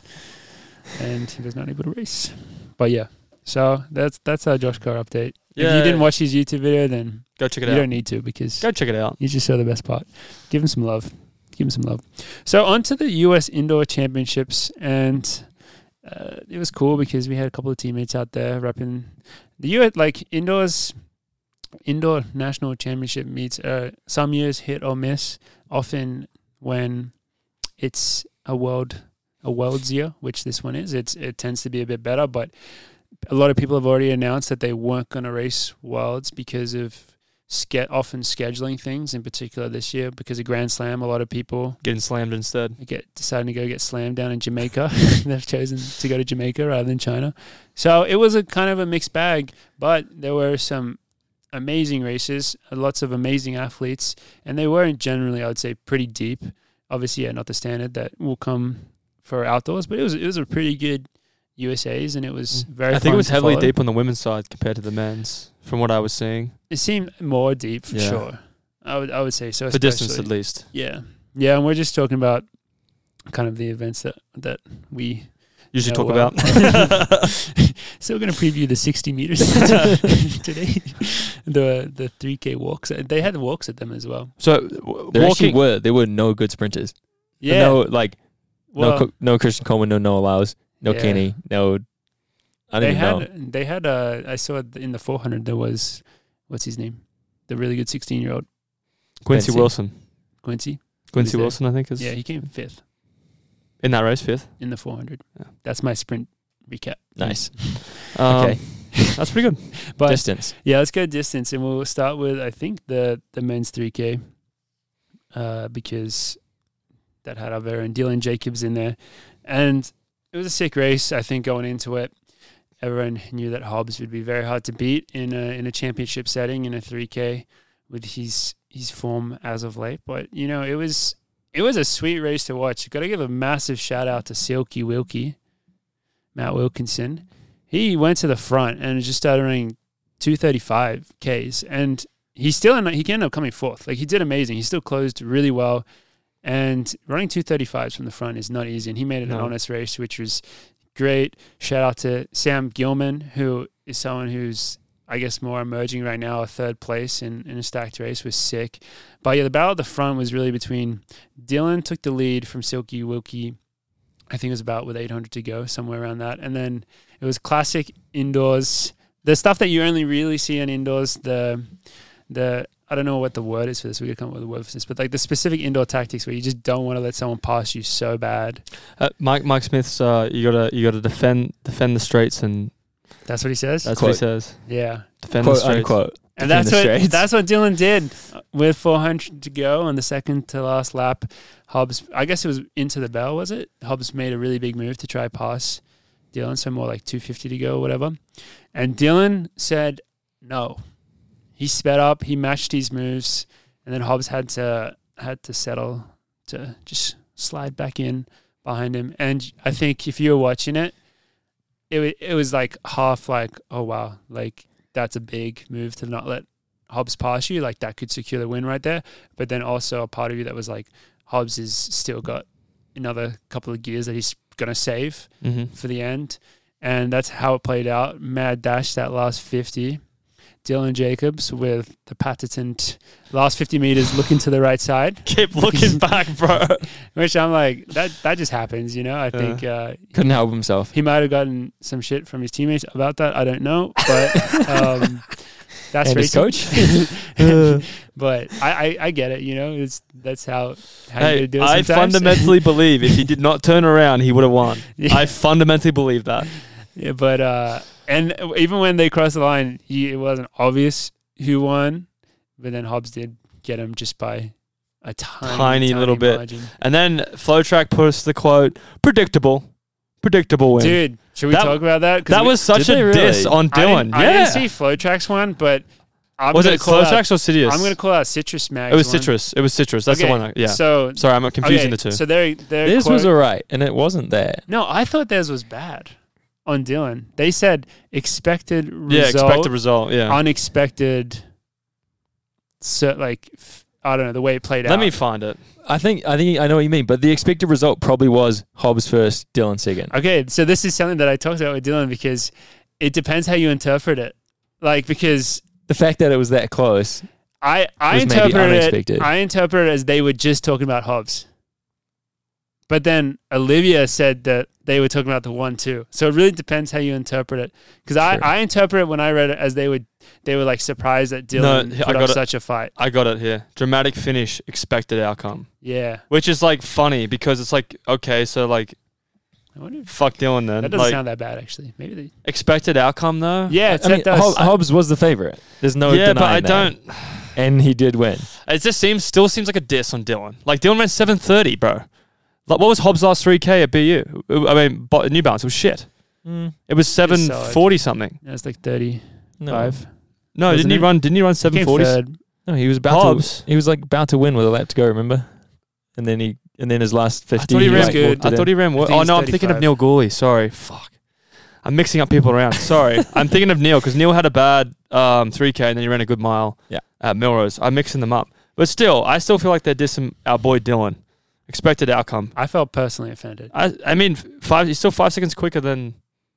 and he was not able to race. But yeah, so that's that's our Josh Kerr update. If Yeah. you didn't watch his YouTube video, then Go check it you out. don't need to because Go check it out. you just saw the best part. Give him some love. Give him some love. So on to the U S Indoor Championships, and uh, it was cool because we had a couple of teammates out there repping the U S, like indoors, indoor national championship meets. Uh, some years hit or miss. Often when it's a world, a world's year, which this one is, it's it tends to be a bit better. But a lot of people have already announced that they weren't going to race worlds because of ske- often scheduling things. In particular, this year because of Grand Slam, a lot of people Getting slammed instead. get deciding to go get slammed down in Jamaica. They've chosen to go to Jamaica rather than China. So it was a kind of a mixed bag, but there were some amazing races, lots of amazing athletes, and they weren't generally, I would say, pretty deep. Obviously, yeah, not the standard that will come for outdoors, but it was it was a pretty good U S A's, and it was very. I think it fun was to heavily follow. deep on the women's side compared to the men's, from what I was seeing. It seemed more deep for Yeah. sure. I would I would say so. For distance, especially. at least. Yeah, yeah, and we're just talking about kind of the events that that we Usually know talk well. about. So we're going to preview the sixty meters today. The the three K walks. They had walks at them as well. So w- There actually walking. were there were no good sprinters. Yeah. No, like well, no Co- no Christian Coleman, no Noah Lyles, no Yeah. Kenny, no. I don't they even had know. they had uh I saw it in the four hundred there was what's his name? The really good sixteen year old Quincy Quincy. Wilson. Quincy. Quincy there. Wilson, I think, is Yeah, he came fifth in that race, fifth. in the four hundred. Yeah. That's my sprint recap. Nice. Um, Okay. That's pretty good. But Distance. yeah, let's go distance, and we'll start with I think the the men's three K, uh, because that had our very own Dylan Jacobs in there, and it was a sick race. I think going into it, everyone knew that Hobbs would be very hard to beat in a in a championship setting in a three K with his his form as of late. But you know, it was it was a sweet race to watch. Got to give a massive shout out to Silky Wilkie, Matt Wilkinson. He went to the front and just started running two thirty-five Ks, and he still ended, he ended up coming fourth. Like he did amazing. He still closed really well, and running two thirty-fives from the front is not easy. And he made it No. an honest race, which was great. Shout out to Sam Gilman, who is someone who's I guess more emerging right now. A third place in, in a stacked race was sick. But yeah, the battle at the front was really between Dylan took the lead from Silky Wilkie. I think it was about with eight hundred to go, somewhere around that. And then it was classic indoors the stuff that you only really see on indoors, the the I don't know what the word is for this. We could come up with a word for this, but like the specific indoor tactics where you just don't want to let someone pass you so bad. Uh, Mike Mike Smith's uh, you gotta you gotta defend defend the straights, and That's what he says. that's Quote. what he says. Yeah, Defend the Quote straights. unquote. and Defend that's the what straights. that's what Dylan did with four hundred to go on the second to last lap. Hobbs, I guess it was into the bell, was it? Hobbs made a really big move to try pass Dylan, so more like two fifty to go or whatever. And Dylan said no. He sped up, he matched his moves, and then Hobbs had to had to settle to just slide back in behind him. And I think if you were watching it, it wa- it was like half like, oh wow, like that's a big move to not let Hobbs pass you. Like that could secure the win right there. But then also a part of you that was like, Hobbs has still got another couple of gears that he's gonna save Mm-hmm. for the end. And that's how it played out. Mad dash that last fifty. Dylan Jacobs with the patent last fifty meters looking to the right side, Keep looking back, bro. which I'm like, that that just happens, you know? I think uh, Couldn't help himself. he might have gotten some shit from his teammates about that. I don't know. But um, that's And his racing. coach. But I, I, I get it, you know? It's That's how, how you Hey, gotta do it I sometimes. fundamentally believe if he did not turn around, he would have won. Yeah. I fundamentally believe that. Yeah, but uh, and even when they crossed the line, he, it wasn't obvious who won, but then Hobbs did get him just by a tiny, Tiny little bit. margin. And then FlowTrack puts the quote, predictable. Predictable win. Dude, should we That- talk about that? 'Cause that we- was such Did a they diss really? on I Dylan. didn't, I yeah. didn't see FlowTrack's one, but I'm was gonna it call out, FlowTrax or Sidious? I'm going to call out Citrus Mags. It was one. Citrus. It was Citrus. That's Okay, the one. I, yeah. So Sorry, I'm confusing okay, the two. So they're, they're This was quote- alright, and it wasn't there. no, I thought theirs was bad on Dylan. They said expected result, yeah, expected result. Yeah. unexpected. So like, f- I don't know the way it played out. Let me find it. I think I think I know what you mean, but the expected result probably was Hobbs first, Dylan second. Okay, so this is something that I talked about with Dylan because it depends how you interpret it. Like because The fact that it was that close, I I Was maybe interpreted it unexpected. I interpreted it as they were just talking about Hobbs. But then Olivia said that they were talking about the one two. So it really depends how you interpret it. Because I, Sure. I interpret it when I read it as they would they were like surprised that Dylan No, I put got up it. such a fight. I got it here. Dramatic finish, expected outcome. Yeah. Which is like funny because it's like, okay, so like, I wonder if fuck Dylan then. that doesn't Like, sound that bad actually. Maybe they expected outcome though? Yeah, it's I mean, that does. Hob- Hobbs was the favorite. There's no yeah, but I denying that. don't. And he did win. It just seems, still seems like a diss on Dylan. Like Dylan ran seven thirty, bro. Like what was Hobbs' last three K at B U? I mean, Bo- New Balance, it was shit. It was seven forty something. That's like thirty No, five. No, Wasn't didn't he it? run? Didn't he run seven Came forty? third. no, he was about Hobbs. to. He was like about to win with a lap to go. Remember? And then he, and then his last I fifty. thought he was ran like, good. walked I it thought in. he ran. Well. think Oh he's no, I'm thinking of thirty-five. Neil Gourley. Sorry, fuck. I'm mixing up people around. Sorry, I'm thinking of Neil because Neil had a bad um, three K and then he ran a good mile. Yeah. At Melrose, I'm mixing them up. But still, I still feel like they're dissing our boy Dylan. Expected outcome. I felt personally offended. I I mean, five. He's still five seconds quicker than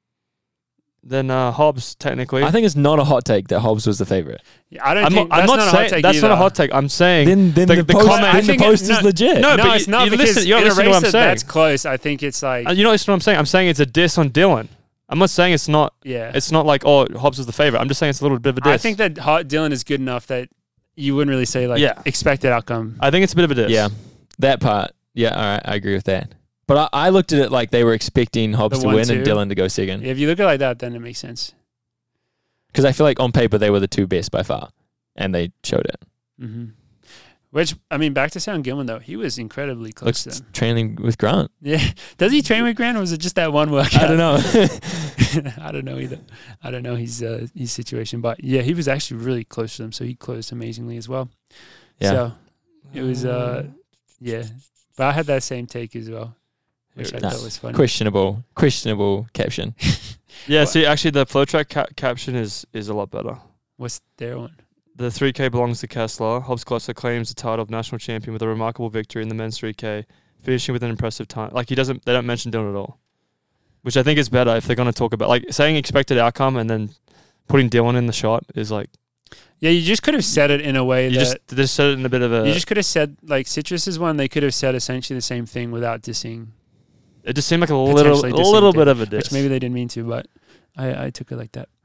than uh, Hobbs technically. I think it's not a hot take that Hobbs was the favorite. Yeah, I don't I'm think not, I'm that's not, not, a saying hot take that's not a either. hot take. I'm saying Then, then The- the, the post, comment- then I the think it- post is no, legit. no, No, but it's you- not you because listen- you're in a listening to race what I'm that saying. that's close. I think it's like Uh, you know, listen to what I'm saying. I'm saying it's a diss on Dylan. I'm not saying it's not. yeah. It's not like oh Hobbs was the favorite. I'm just saying it's a little bit of a diss. I think that hot Dylan is good enough that you wouldn't really say like Yeah. expected outcome. I think it's a bit of a diss. Yeah, that part. Yeah, all right, I agree with that. But I, I looked at it like they were expecting Hobbs The to one, win and two. Dylan to go second. If you look at it like that, then it makes sense. Because I feel like on paper they were the two best by far, and they showed it. hmm Which I mean, back to Sam Gilman though, he was incredibly close Looks to them. training with Grant. Yeah, does he train with Grant or was it just that one workout? I don't know. I don't know either. I don't know his uh, his situation, but yeah, he was actually really close to them, so he closed amazingly as well. Yeah. So it was uh yeah, but I had that same take as well, which I Nah. thought was funny. questionable, questionable caption. Yeah. What? See, actually, the FlowTrack ca- caption is is a lot better. What's their one? The three K belongs to Kessler. Hobbs Klosser claims the title of national champion with a remarkable victory in the men's three K, finishing with an impressive time. Like he doesn't, they don't mention Dylan at all, which I think is better if they're going to talk about like saying expected outcome and then putting Dylan in the shot is like Yeah, you just could have said it in a way you that just they just said it in a bit of a. you just could have said like Citrus's one. They could have said essentially the same thing without dissing, it just seemed like a little, potentially a dissing little Dylan, bit of a diss. which maybe they didn't mean to, but I, I took it like that.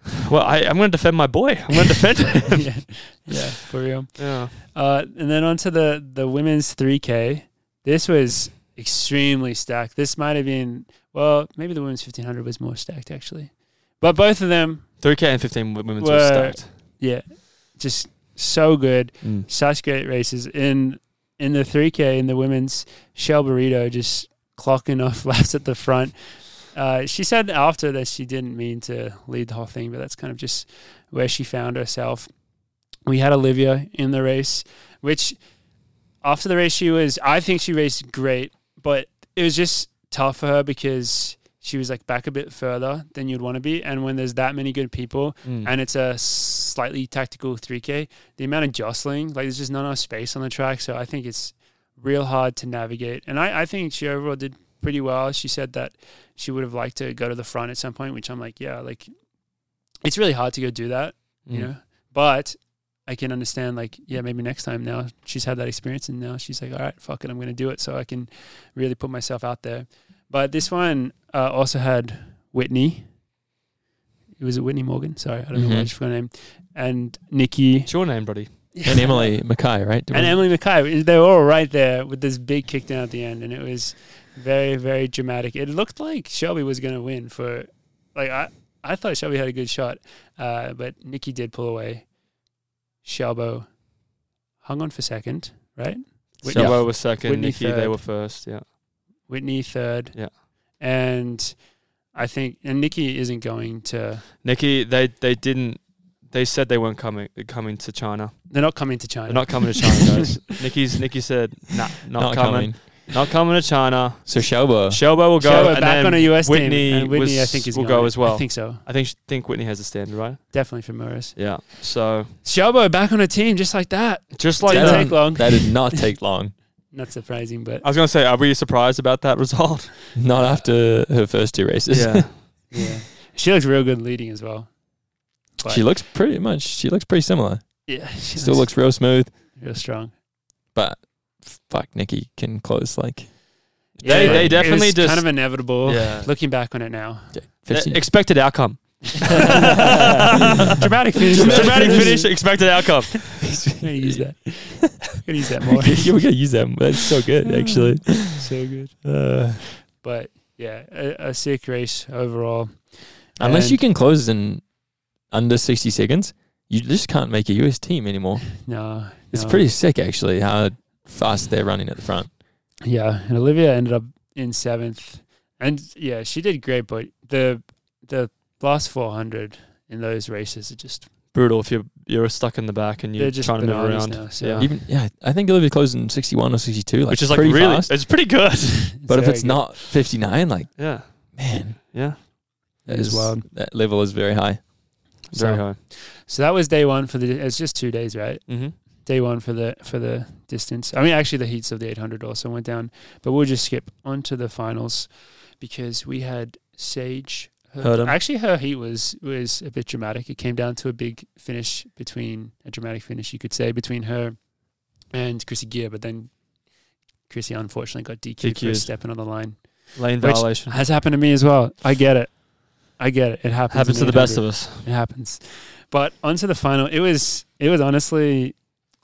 Well, I, I'm going to defend my boy. I'm going to defend him. yeah, yeah, for real. Yeah. Uh, and then on to the, the women's three K. This was extremely stacked. This might have been, well, maybe the women's fifteen hundred was more stacked, actually. But both of them, three K and fifteen women's were were stacked. yeah, just so good. Mm. Such great races. In in the three K, in the women's, Shell Burrito just clocking off laps at the front. Uh, she said after that she didn't mean to lead the whole thing, but that's kind of just where she found herself. We had Olivia in the race, which after the race she was, I think she raced great, but it was just tough for her because she was like back a bit further than you'd want to be. And when there's that many good people Mm. and it's a slightly tactical three K, the amount of jostling, like there's just not enough space on the track. So I think it's real hard to navigate. And I, I think she overall did pretty well. She said that she would have liked to go to the front at some point, which I'm like, yeah, like it's really hard to go do that, you Mm. know, but I can understand like, yeah, maybe next time. Now she's had that experience and now she's like, all right, fuck it, I'm going to do it. So I can really put myself out there. But this one uh, also had Whitney. It was it Whitney Morgan? Sorry, I don't know Mhm. why I just forgot her name. And Nikki. It's your name, buddy. And Emily Mackay, right? And Emily Mackay. They were all right there with this big kick down at the end. And it was very, very dramatic. It looked like Shelby was going to win for, like, I, I thought Shelby had a good shot. Uh, but Nikki did pull away. Shelbo hung on for second, right? Whitney, Shelbo was second. Whitney Nikki, they third. were first. Yeah. Whitney third. Yeah. And I think, and Nikki isn't going to, Nikki, they they didn't. They said they weren't coming coming to China. they're not coming to China. They're not coming to China, guys. Nikki's Nikki said, nah, not, coming. Not coming to China. So Shelbo. Shelbo will go. Shelbo and back then on a U S Whitney team. And Whitney, was- I think, is will going. go as well. I think so. I think think Whitney has a standard, right? Definitely for Morris. Yeah. So Shelbo back on a team just like that. just like Didn't that. take long. That did not take long. Not surprising, but I was going to say, are we surprised about that result? Not after her first two races. Yeah. yeah, she looks real good leading as well. But She looks pretty much, she looks pretty similar. yeah, she Still looks real smooth, real strong. but fuck, Nikki can close like They- they it definitely was just- kind of inevitable. Yeah. Looking back on it now, fifteen. Expected outcome. dramatic finish. Dramatic finish, expected outcome. Gonna use that. Gonna use that more. Yeah, we gotta use that. That's so good, actually. So good. Uh, But yeah, a, a sick race overall. unless And- you can close in under sixty seconds, you just can't make a U S team anymore. No, It's no. pretty sick, actually, how fast they're running at the front. Yeah, and Olivia ended up in seventh, and yeah, she did great. But the the last four hundred in those races are just Brutal if you're you're stuck in the back and they're you're just trying to move bananas around. now. So Yeah. Even yeah, I think Olivia closed in sixty-one or sixty-two, like Which is like pretty really, fast. it's pretty good. But if very it's good. not fifty-nine, like yeah. man, Yeah. that It is is wild. That level is very high. Very So- high. So that was day one for the. It's just two days, right? Mm-hmm. Day one for the for the distance. I mean, actually, the heats of the eight hundred also went down, but we'll just skip on to the finals because we had Sage. Her, Heard 'em. Actually, her heat was was a bit dramatic. It came down to a big finish between a dramatic finish, you could say, between her and Chrissy Gear. But then Chrissy unfortunately got D Q'd for D Q'd. stepping on the line, Lane Which violation. has happened to me as well. I get it. I get it. It happens. Happens in to the best eight hundred. of us. It happens. But onto the final, it was it was honestly,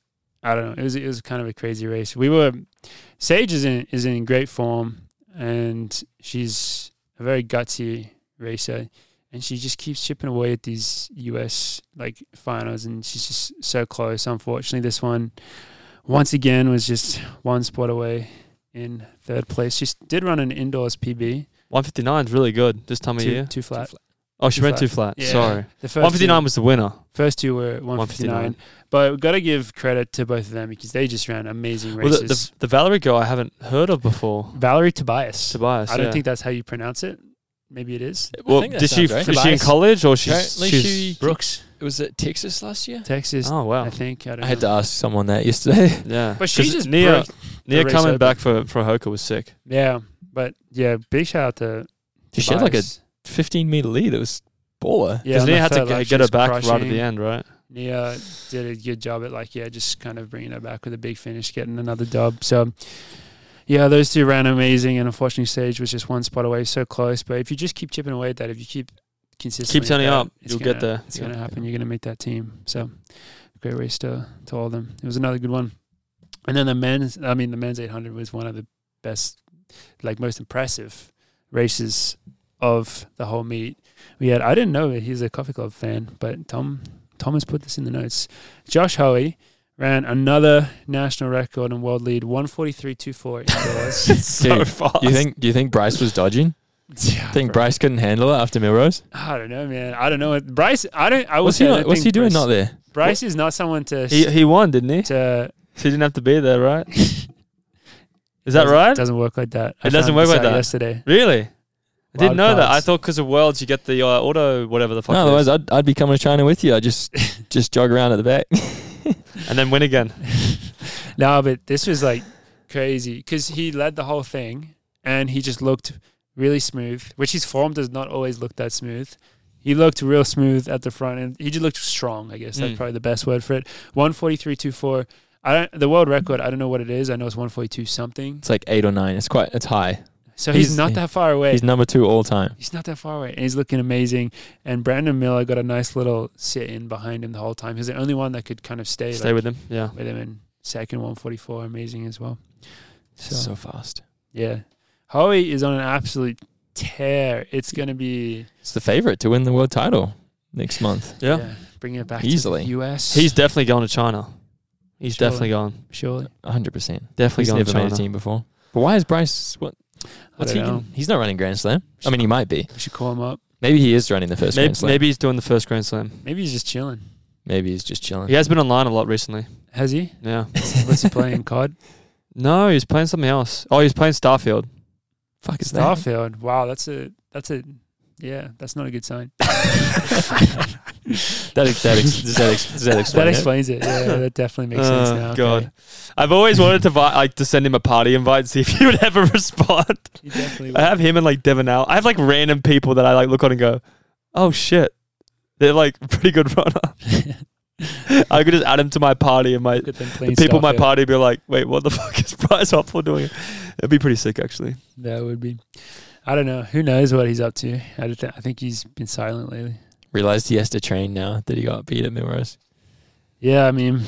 I don't know. It was it was kind of a crazy race. We were Sage is in is in great form, and she's a very gutsy racer, and she just keeps chipping away at these U S like finals, and she's just so close. Unfortunately, this one once again was just one spot away in third place. She did run an indoors P B, one fifty-nine is really good this time of two, year. two flat. Oh, she two went flat. too flat. Yeah. Sorry. The first one fifty-nine two- was the winner. First two were one fifty-nine, one fifty-nine. but we've got to give credit to both of them because they just ran amazing Well, races. the, the, the Valerie girl I haven't heard of before. Valerie Tobias. Tobias. I don't yeah. think that's how you pronounce it. Maybe it is. Well, think that did she? sounds right. Is she in Tobias. college or she's? Apparently she's she- Brooks, Was it Texas last year? Texas. oh wow. I think. I don't I know. had to ask someone that yesterday. Yeah. But she 'Cause just Nia, broke Nia race coming open. back for for Hoka was sick. Yeah, but yeah, big shout out to. She had like a Tobias. fifteen meter lead. It was baller. Yeah, Because on the Nia had to third g- lap, she get her was back right at crushing. the end, right? Nia did a good job at like yeah, just kind of bringing her back with a big finish, getting another dub. So yeah, those two ran amazing, and unfortunately, Sage was just one spot away, so close. But if you just keep chipping away at that, if you keep consistently. Keep turning as that, up. it's You'll gonna- get there. It's Yeah. going to happen. You're going to make that team. So, great race to, to all of them. It was another good one. And then the men's, I mean, the men's eight hundred was one of the best, like most impressive races of the whole meet. We had, I didn't know that he's a Coffee Club fan, but Tom Thomas put this in the notes. Josh Hoey ran another national record and world lead, one forty-three point two four indoors. It's so Dude, fast. You think? Do you think Bryce was dodging? Yeah, Think bro. Bryce couldn't handle it after Milrose? I don't know, man. I don't know. what Bryce, I don't, I will What's say he? I Not, don't what's think he doing? Bryce, Not there. Bryce is not someone to, he he won, didn't he? to So he didn't have to be there, right? Is that doesn't- right? Doesn't work like that. It doesn't work this like out that? Yesterday. Really? I didn't Wild know that. I cards. thought because of Worlds you get the uh, auto whatever the fuck. No, it otherwise is. I'd I'd be coming to China with you. I just just jog around at the back. and then win again. No, but this was like crazy because he led the whole thing and he just looked really smooth, which his form does not always look that smooth. He looked real smooth at the front and he just looked strong, I guess. That's Mm. probably the best word for it. one forty-three point two four. I don't, the world record, I don't know what it is. I know it's one forty-two something. It's like eight or nine. It's quite. It's high. So he's, He's- not that far away. He's number two all time. He's not that far away, and he's looking amazing. And Brandon Miller got a nice little sit in behind him the whole time. He's the only one that could kind of stay, Stay like, with him. Yeah. with him in second, one forty-four, amazing as well. So, So fast. yeah, Hoey is on an absolute tear. It's going to be It's the favorite to win the world title next month. Yeah. bringing it back Easily. to the U S. He's definitely going to China. He's Surely. definitely going. surely. one hundred percent. Definitely He's going never to made China. a team before. But why is Bryce? What? What's I he? don't know. Gonna- he's not running Grand Slam. I mean, he might be. We should call him up. Maybe he is running the first Maybe, Grand Slam. maybe he's doing the first Grand Slam. Maybe he's just chilling. Maybe he's just chilling. He has been online a lot recently. Has he? Yeah. What's he playing? C O D? No, he's playing something else. Oh, he's playing Starfield. Fuck is that? Starfield. Wow, that's a that's a yeah. That's not a good sign. That, ex- that, ex- does that, ex- does that explain That it? explains it. Yeah, that definitely makes sense Oh, now. God. Okay. I've always wanted to vi- like to send him a party invite and see if he would ever respond. He definitely I have him and like Devon Al. I have like random people that I like look on and go, oh shit, they're like a pretty good runner. I could just add him to my party and my Look at them the playing people in my Starfield. party be like, wait, what the fuck is Bryce Hoppel doing? It'd be pretty sick actually. That would be. I don't know. Who knows what he's up to? I, don't th- I think he's been silent lately. Realized he has to train now that he got beat at Milrose. Yeah, I mean,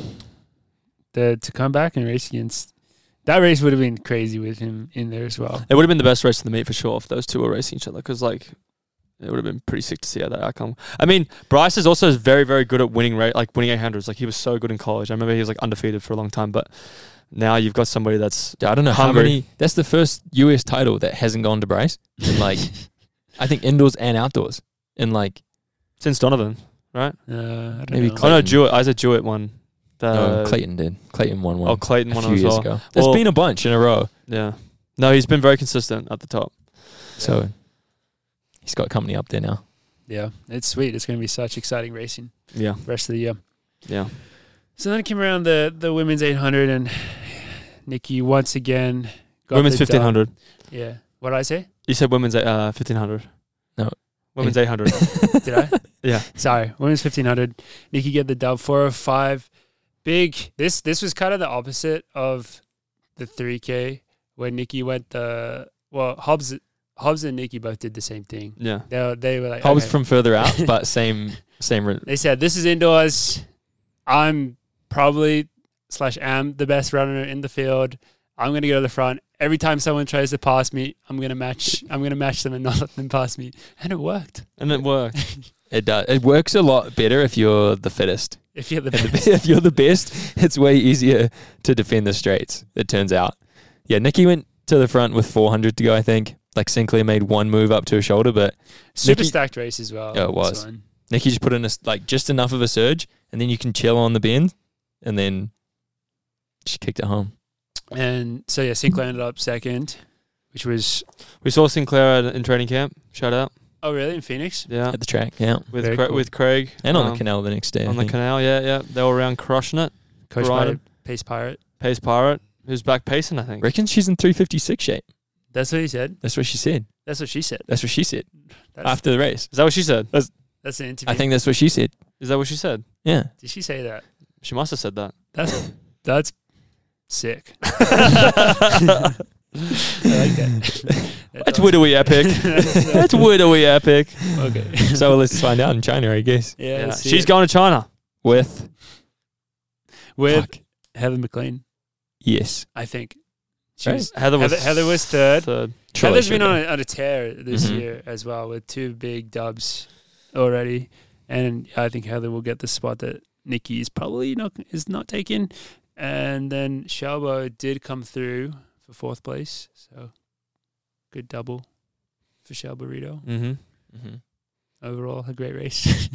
the to come back and race against that race would have been crazy with him in there as well. It would have been the best race of the meet for sure if those two were racing each other because like it would have been pretty sick to see how that outcome. I mean, Bryce is also very very good at winning ra- like winning eight hundreds. Like he was so good in college. I remember he was like undefeated for a long time, but now you've got somebody that's I don't know Hungry. how many. That's the first U S title that hasn't gone to Bryce. In like, I think indoors and outdoors. In like, since Donovan, right? Uh, I don't Maybe know. Oh no, Clayton. Jewett. Isaac Jewett won. The, no, Clayton did. Clayton won one. Oh, Clayton a won few as years well. ago. There's Well- been a bunch in a row. Yeah. No, he's been very consistent at the top. So he's got company up there now. Yeah, it's sweet. It's going to be such exciting racing Yeah. the rest of the year. Yeah. So then it came around the the women's eight hundred and Nikki once again got Women's the fifteen hundred. dub. Yeah. What did I say? You said women's uh, fifteen hundred. No. Women's eight hundred. Did I? Yeah. Sorry. Women's fifteen hundred. Nikki get the dub four oh five. Big. This this was kind of the opposite of the three K where Nikki went the well Hobbs Hobbs and Nikki both did the same thing. Yeah. They they were like Hobbs okay. from further out, but same same. Re- They said this is indoors. I'm probably slash am the best runner in the field. I'm gonna go to the front. Every time someone tries to pass me, I'm gonna match. I'm gonna match them and not let them pass me. And it worked. And it worked. it does. It works a lot better if you're the fittest. If you're the And best. the, if you're the best, it's way easier to defend the straights. It turns out. Yeah, Nikki went to the front with four hundred to go. I think. Like Sinclair made one move up to her shoulder, but Super Nikki- stacked race as well. Yeah, it this was. one. Nikki just put in a, s- like just enough of a surge, and then you can chill on the bend, and then she kicked it home. And so yeah, Sinclair ended up second, which was We saw Sinclair at, in training camp. Shout out. oh really in Phoenix? Yeah. At the track, yeah, With Very Cra- cool. with Craig. and on um, the canal the next day. I On the think. canal, yeah, yeah. They were around crushing it. Coached by Ryan. Pace Pirate. Pace Pirate, who's back pacing, I think. Reckons she's in three fifty-six shape. That's what he said. That's what she said. That's what she said. That's what she said That's, after the race. Is that what she said? that's an interview. I think that's what she said. Is that what she said? Yeah. Did she say that? She must have said that. That's that's sick. like that. That's widowy epic. That's widowy epic. Okay. So let's find out in China, I guess. Yeah, Yeah. let's see She's it. going to China. With with fuck. Heather McLean, Yes. I think. Right. She's Heather was Heather, Heather was third. third. Surely Heather's she been would on a, on a tear this Mhm. year as well with two big dubs already, and I think Heather will get the spot that Nikki is probably not is not taking. And then Shelbo did come through for fourth place, so good double for Shelborito. Mm-hmm. Mhm. Overall, a great race.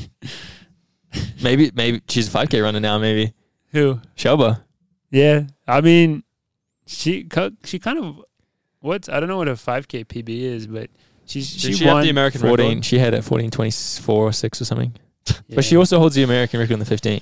Maybe, maybe she's a five K runner now. Maybe Who? Shelba. Yeah, I mean, she co- she kind of what's I don't know what a five K P B is, but she's Did she, she have won the American fourteen. record? She had it fourteen twenty-four or six or something. yeah. But she also holds the American record on the fifteen.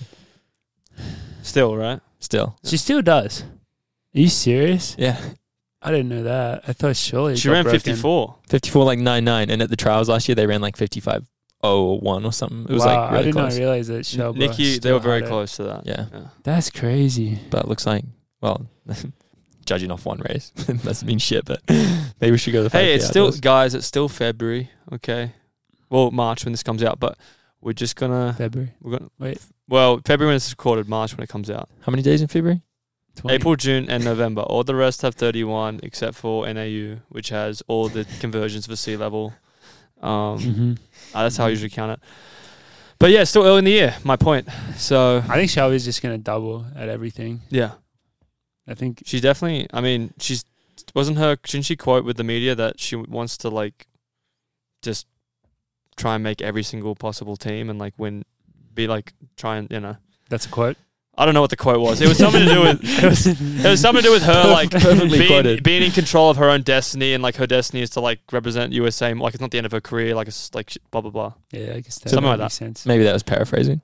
Still, right? Still. she still does. Are you serious? Yeah. I didn't know that. I thought surely it She got ran broken. fifty-four. fifty-four like nine nine, and at the trials last year they ran like fifty-five oh one or something. It was wow, like really I did close. not realize that Shelba Nikki, they still were very had it. close to that. Yeah. That's crazy. But it looks like, well, judging off one race, it must mean shit. But maybe we should go to the five K Hey, it's still, outdoors. guys, it's still February. Okay. Well, March when this comes out, but we're just gonna, February. we're gonna, Wait. well, February when it's recorded, March when it comes out. How many days in February? twenty. April, June, and November. All the rest have thirty-one except for N A U, which has all the conversions for sea level. Um, Mm-hmm. uh, that's how I usually count it. But yeah, it's still early in the year, my point. So, I think Shelby's just gonna double at everything. yeah, I think she's definitely, I mean, she's, wasn't her, shouldn't she quote with the media that she wants to like just try and make every single possible team and like win, be like, try and, you know, that's a quote. I don't know what the quote was. It was something to do with it was, it was something to do with her like Perfectly being, quoted. being in control of her own destiny, and like her destiny is to like represent U S A. Like it's not the end of her career. Like it's like sh- blah blah blah. Yeah, I guess that Something like makes that. sense. Maybe that was paraphrasing.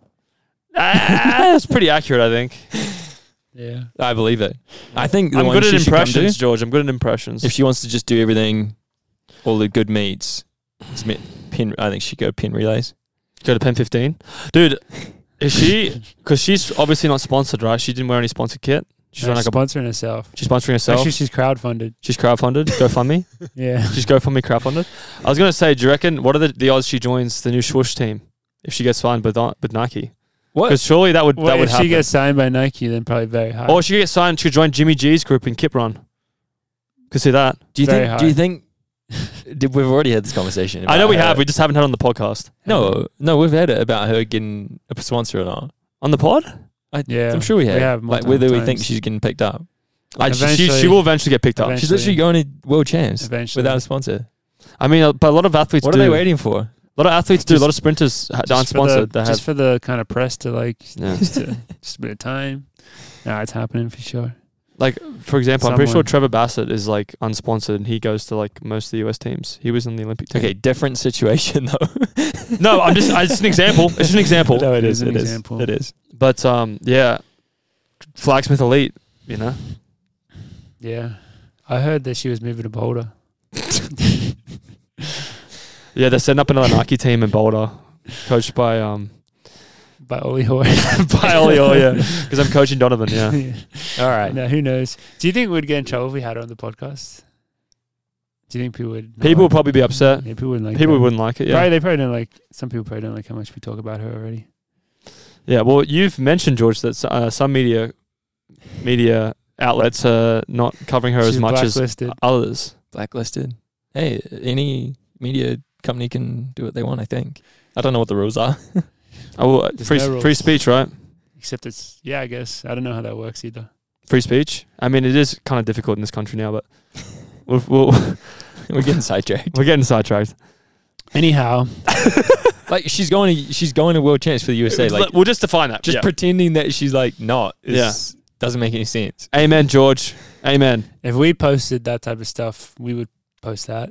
Ah, that's pretty accurate, I think. Yeah. I believe it. I think the I'm one good she at should come impressions, to, George. I'm good at impressions. if she wants to just do everything, all the good meets, Smith, pin. I think she'd go pin relays. Go to Pen fifteen, dude. Is she? Because she's obviously not sponsored, right? She didn't wear any sponsored kit. She's She's on like a, sponsoring herself. she's sponsoring herself. Actually, she's crowdfunded. She's crowdfunded. GoFundMe. Yeah. She's GoFundMe crowdfunded. I was gonna say, do you reckon? What are the, the odds she joins the new swoosh team if she gets signed with with Nike? What? Because surely that would Well, that would if happen. she gets signed by Nike, then probably very high. Or she could get signed. She could join Jimmy G's group in Kip Run. Could see that. Do you Very think? Do you high. think? Did, we've already had this conversation. I know about we her- have. We just haven't had it on the podcast. No, no, we've had it about her getting a sponsor or not. On the pod? I, Yeah, I'm sure we we have. have like multiple whether we think times. she's getting picked up. I, she, she, Eventually- she will eventually get picked up. Eventually. She's literally going to world champs Eventually. without a sponsor. I mean, uh, but a lot of athletes What do. are they waiting for? A lot of athletes do. A Just- lot of sprinters ha- Just aren't for the- sponsored. They just have. for the kind of press to like, Yeah. just, to, just a bit of time. Nah, it's happening for sure. Like, for example, I'm pretty sure Someone- Trevor Bassett is like unsponsored and he goes to like most of the U S teams. He was in the Olympic team. Okay, different situation though. No, I'm just, it's just an example. It's just an example. No, it It is. is an It is. example. It is. But um, yeah, Flagsmith Elite, you know. Yeah. I heard that she was moving to Boulder. Yeah, they're setting up another Nike team in Boulder, coached by um By Oli Hoy. by Oli, oh yeah, because I'm coaching Donovan. Yeah, All right. No, who knows? Do you think we'd get in trouble if we had her on the podcast? Do you think people would? not people would like probably be upset. it? Yeah, people wouldn't like People her. wouldn't like it. Yeah, Probably, they probably don't like. Some people probably don't like how much we talk about her already. yeah. Well, you've mentioned, George, that s- uh, some media media outlets are not covering her She's as much as blacklisted. others. Blacklisted. Hey, any media company can do what they want. I think. I don't know what the rules are. Oh, well, There's free no free rules. speech, right? Except it's yeah, I guess I don't know how that works either. Free speech. I mean, it is kind of difficult in this country now, but we'll, we'll We're getting sidetracked. we're getting sidetracked. Anyhow, Like she's going to she's going to world champs for the U S A. Like we'll just define that. just Yeah. pretending that she's like not. Is, Doesn't make any sense. Amen, George. Amen. if we posted that type of stuff, we would post that.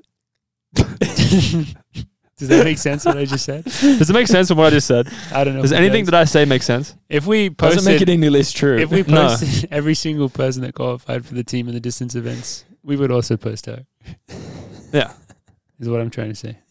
Does that make sense? What I just said? Does it make sense from what I just said? I don't know. Does if it anything does. that I say make sense? if we posted, Doesn't make it any less true. if we No. posted every single person that qualified for the team in the distance events, we would also post her. Yeah. Is what I'm trying to say.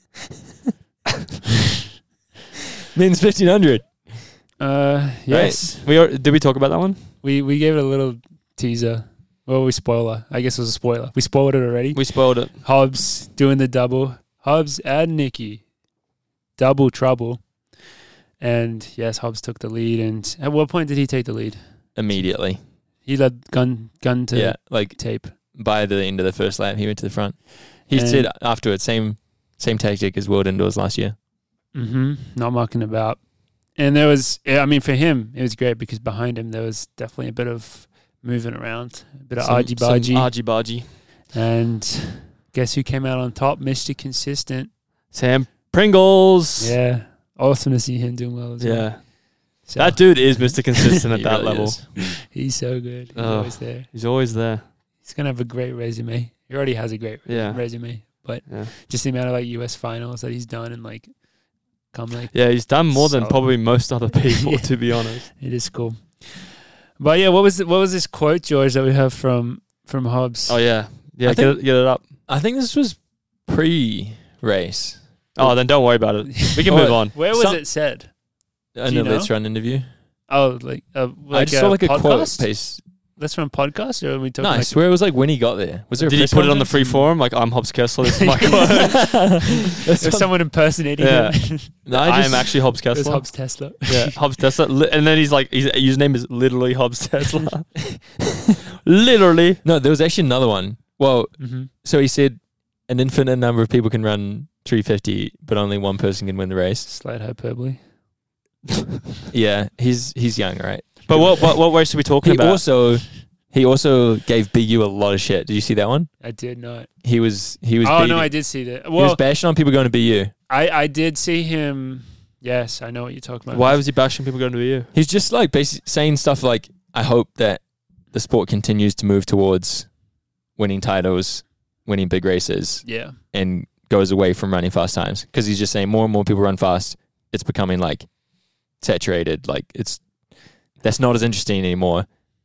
Men's fifteen hundred. Uh, yes, We are, did we talk about that one? we we gave it a little teaser. Well, we spoiler. I guess it was a spoiler. We spoiled it already. We spoiled it. Hobbs doing the double. Hobbs and Nicky. Double trouble. And yes, Hobbs took the lead. And at what point did he take the lead? Immediately. He led gun gun to Yeah, like tape. by the end of the first lap, he went to the front. He And- said afterwards, same same tactic as World Indoors last year. Mm-hmm. Not mucking about. And there was, I mean, for him, it was great because behind him there was definitely a bit of moving around, a bit of Some- argy some bargy. argy-bargy. And guess who came out on top? Mister Consistent. Sam Pringles. Yeah. Awesome to see him doing well as well. Yeah. So, That dude is Mister Consistent at He that really level. is. he's so good. He's Oh. always there. He's always there. He's going to have a great resume. He already has a great Yeah. resume. But Yeah. just the amount of like U S finals that he's done and like come like Yeah, he's done more than So- probably most other people, Yeah. to be honest. it is cool. But yeah, what was the, what was this quote, George, that we have from from Hobbs? Oh, yeah. Yeah, I get think- it, get it up. I think this was pre-race. Oh, then don't worry about it. We can Well, move on. Where was Some- it said? In you the know? Let's Run interview. Oh, like, uh, like I just saw like a quote podcast? piece. That's from a podcast, or are we talking? No, I like swear it was like when he got there. Was there? Did a he press put it on the conference? free forum? Like, I'm Hobbs Kessler. This is my quote. That's There's what- someone impersonating Yeah. him. No, I, I am just- actually Hobbs It was Kessler. Hobbs Tesla. Yeah, Hobbs Tesla. Li- And then he's like, his username is literally Hobbs Tesla. Literally. No, there was actually another one. Well, Mm-hmm. so he said an infinite number of people can run three fifty, but only one person can win the race. Slight hyperbole. Yeah, he's he's young, right? But what what, what race are we talking He about? also he also gave B U a lot of shit. Did you see that one? I did not. He was he was Oh beating, no, I did see that. he was Well, bashing on people going to B U. I I did see him. Yes, I know what you're talking about. Why was he bashing people going to be you? He's just like basically saying stuff like, "I hope that the sport continues to move towards winning titles, winning big races, Yeah. and goes away from running fast times." Because he's just saying more and more people run fast. It's becoming like saturated. Like it's that's not as interesting anymore.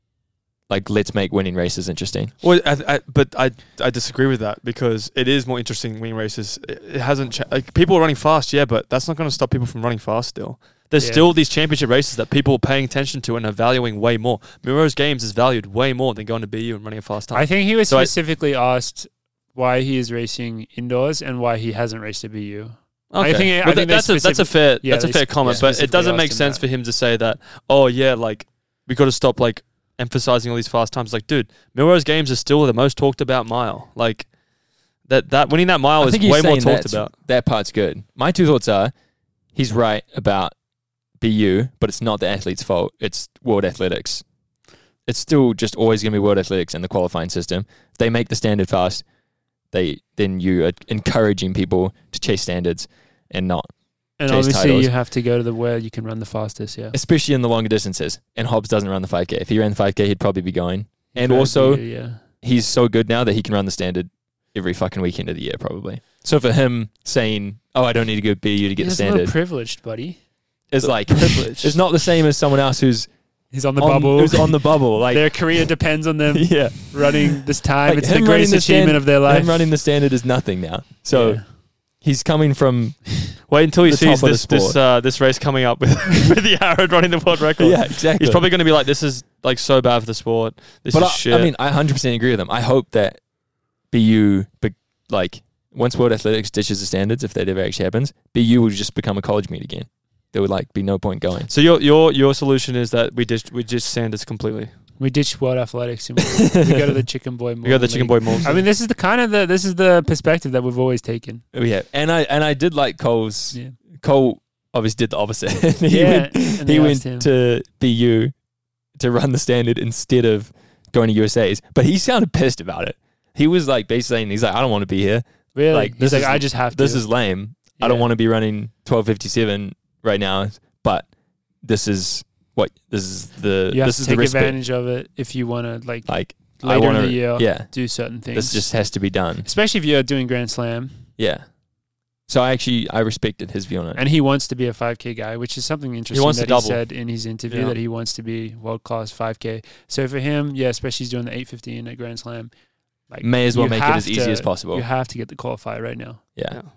Like let's make winning races interesting. Well, I, I, but I I disagree with that because it is more interesting winning races. It, it hasn't cha- like people are running fast, yeah, but that's not going to stop people from running fast. Still, there's Yeah. still these championship races that people are paying attention to and are valuing way more. Milrose Games is valued way more than going to B U and running a fast time. I think he was So I- specifically asked why he is racing indoors and why he hasn't raced a B U. Okay. I think- I Well, think they that- that's a that's a specific- fair yeah, that's a they fair sp- comment, yeah, but it specifically doesn't make asked him sense that. for him to say that. Oh yeah, like we got to stop like emphasizing all these fast times. Like, dude, Milrose Games is still the most talked about mile. Like that that winning that mile I is think he's way more saying talked that's- about. That part's good. My two thoughts are, he's right about B U, but it's not the athlete's fault. It's World Athletics. It's still just always going to be World Athletics and the qualifying system. If they make the standard fast, they then you are encouraging people to chase standards and not, And Chase obviously titles. you have to go to the where you can run the fastest, yeah. especially in the longer distances. And Hobbs doesn't run the five K. If he ran the five K, he'd probably be going. And Very also, good, yeah. he's so good now that he can run the standard every fucking weekend of the year, probably. So for him saying, "Oh, I don't need to go B U to get the He's a little standard," privileged, buddy. is like Privilege. it's not the same as someone else who's He's on the on, bubble. who's on the bubble. Like their career depends on them yeah, running this time. Like it's the him running greatest the achievement stand- of their life. him running the standard is nothing now. So Yeah. he's coming from Wait until he the sees top of the this this sport. uh, this race coming up with with the Arad running the world record. yeah, exactly. He's probably going to be like, "This is like so bad for the sport. This but is I, shit." I mean, I one hundred percent agree with him. I hope that B U, be, like once World Athletics ditches the standards, if that ever actually happens, B U will just become a college meet again. There would like be no point going. so your your your solution is that we just we just standards completely. We ditch World Athletics and we, we go to the Chicken Boy. We got the chicken boy malls. I mean, this is the kind of the this is the perspective that we've always taken. Oh, yeah, and I and I did like Cole's. Yeah, Cole obviously did the opposite. he yeah. went, and he they went asked him. to B U to run the standard instead of going to U S A's. But he sounded pissed about it. He was like basically saying, he's like, I don't want to be here. Really, like, he's this like, is- I just have to. This is lame. I don't Yeah. want to be running twelve fifty-seven right now. But this is what this is the You have this to is take the respect. advantage of it if you want to like Like I later want in the year Yeah, do certain things. this just has to be done. especially if you're doing Grand Slam. Yeah. So I actually I respected his view on it. And he wants to be a five K guy, which is something interesting wants to that he double. said in his interview Yeah. that he wants to be world class five K. So for him, yeah, especially he's doing the eight fifteen at Grand Slam. Like May as well you make it have as easy to- as possible. You have to get the qualifier right now. Yeah. Yeah.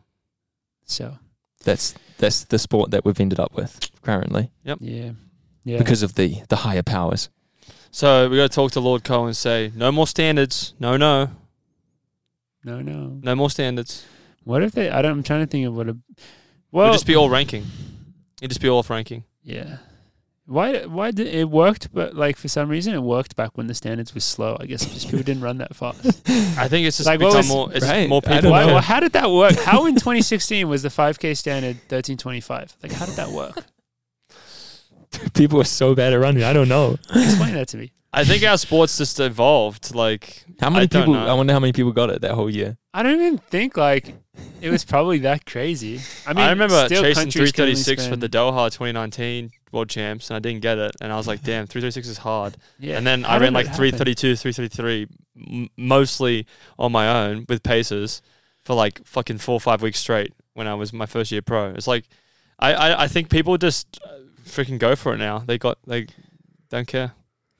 So That's that's the sport that we've ended up with currently yeah, yeah. because of the the higher powers. So we got to talk to Lord Coe and say, no more standards. No, no. No, no. No more standards. What if they? I don't. I'm trying to think of what a. Well, It'd just be all ranking. It'd just be all off ranking. yeah. Why? Why did it worked? But like for some reason, it worked back when the standards were slow. I guess just people didn't run that fast. I think it's just Like, what become was- more. It's Right. more I people. don't Why, know. well, how did that work? How in twenty sixteen was the five K standard thirteen twenty-five? Like, how did that work? People are so bad at running. I don't know. Explain that to me. I think our sports just evolved. Like, How many I don't people? know. I wonder how many people got it that whole year. I don't even think like it was probably that crazy. I I, mean, remember still chasing countries three can only thirty-six for spend- the Doha twenty nineteen World Champs, and I didn't get it. And I was like, damn, three thirty-six is hard. Yeah. And then How I did ran it like happen? three thirty-two, three thirty-three, m- mostly on my own with paces for like fucking four or five weeks straight when I was my first year pro. It's like, I, I, I think people just uh, freaking go for it now. They got, they don't care.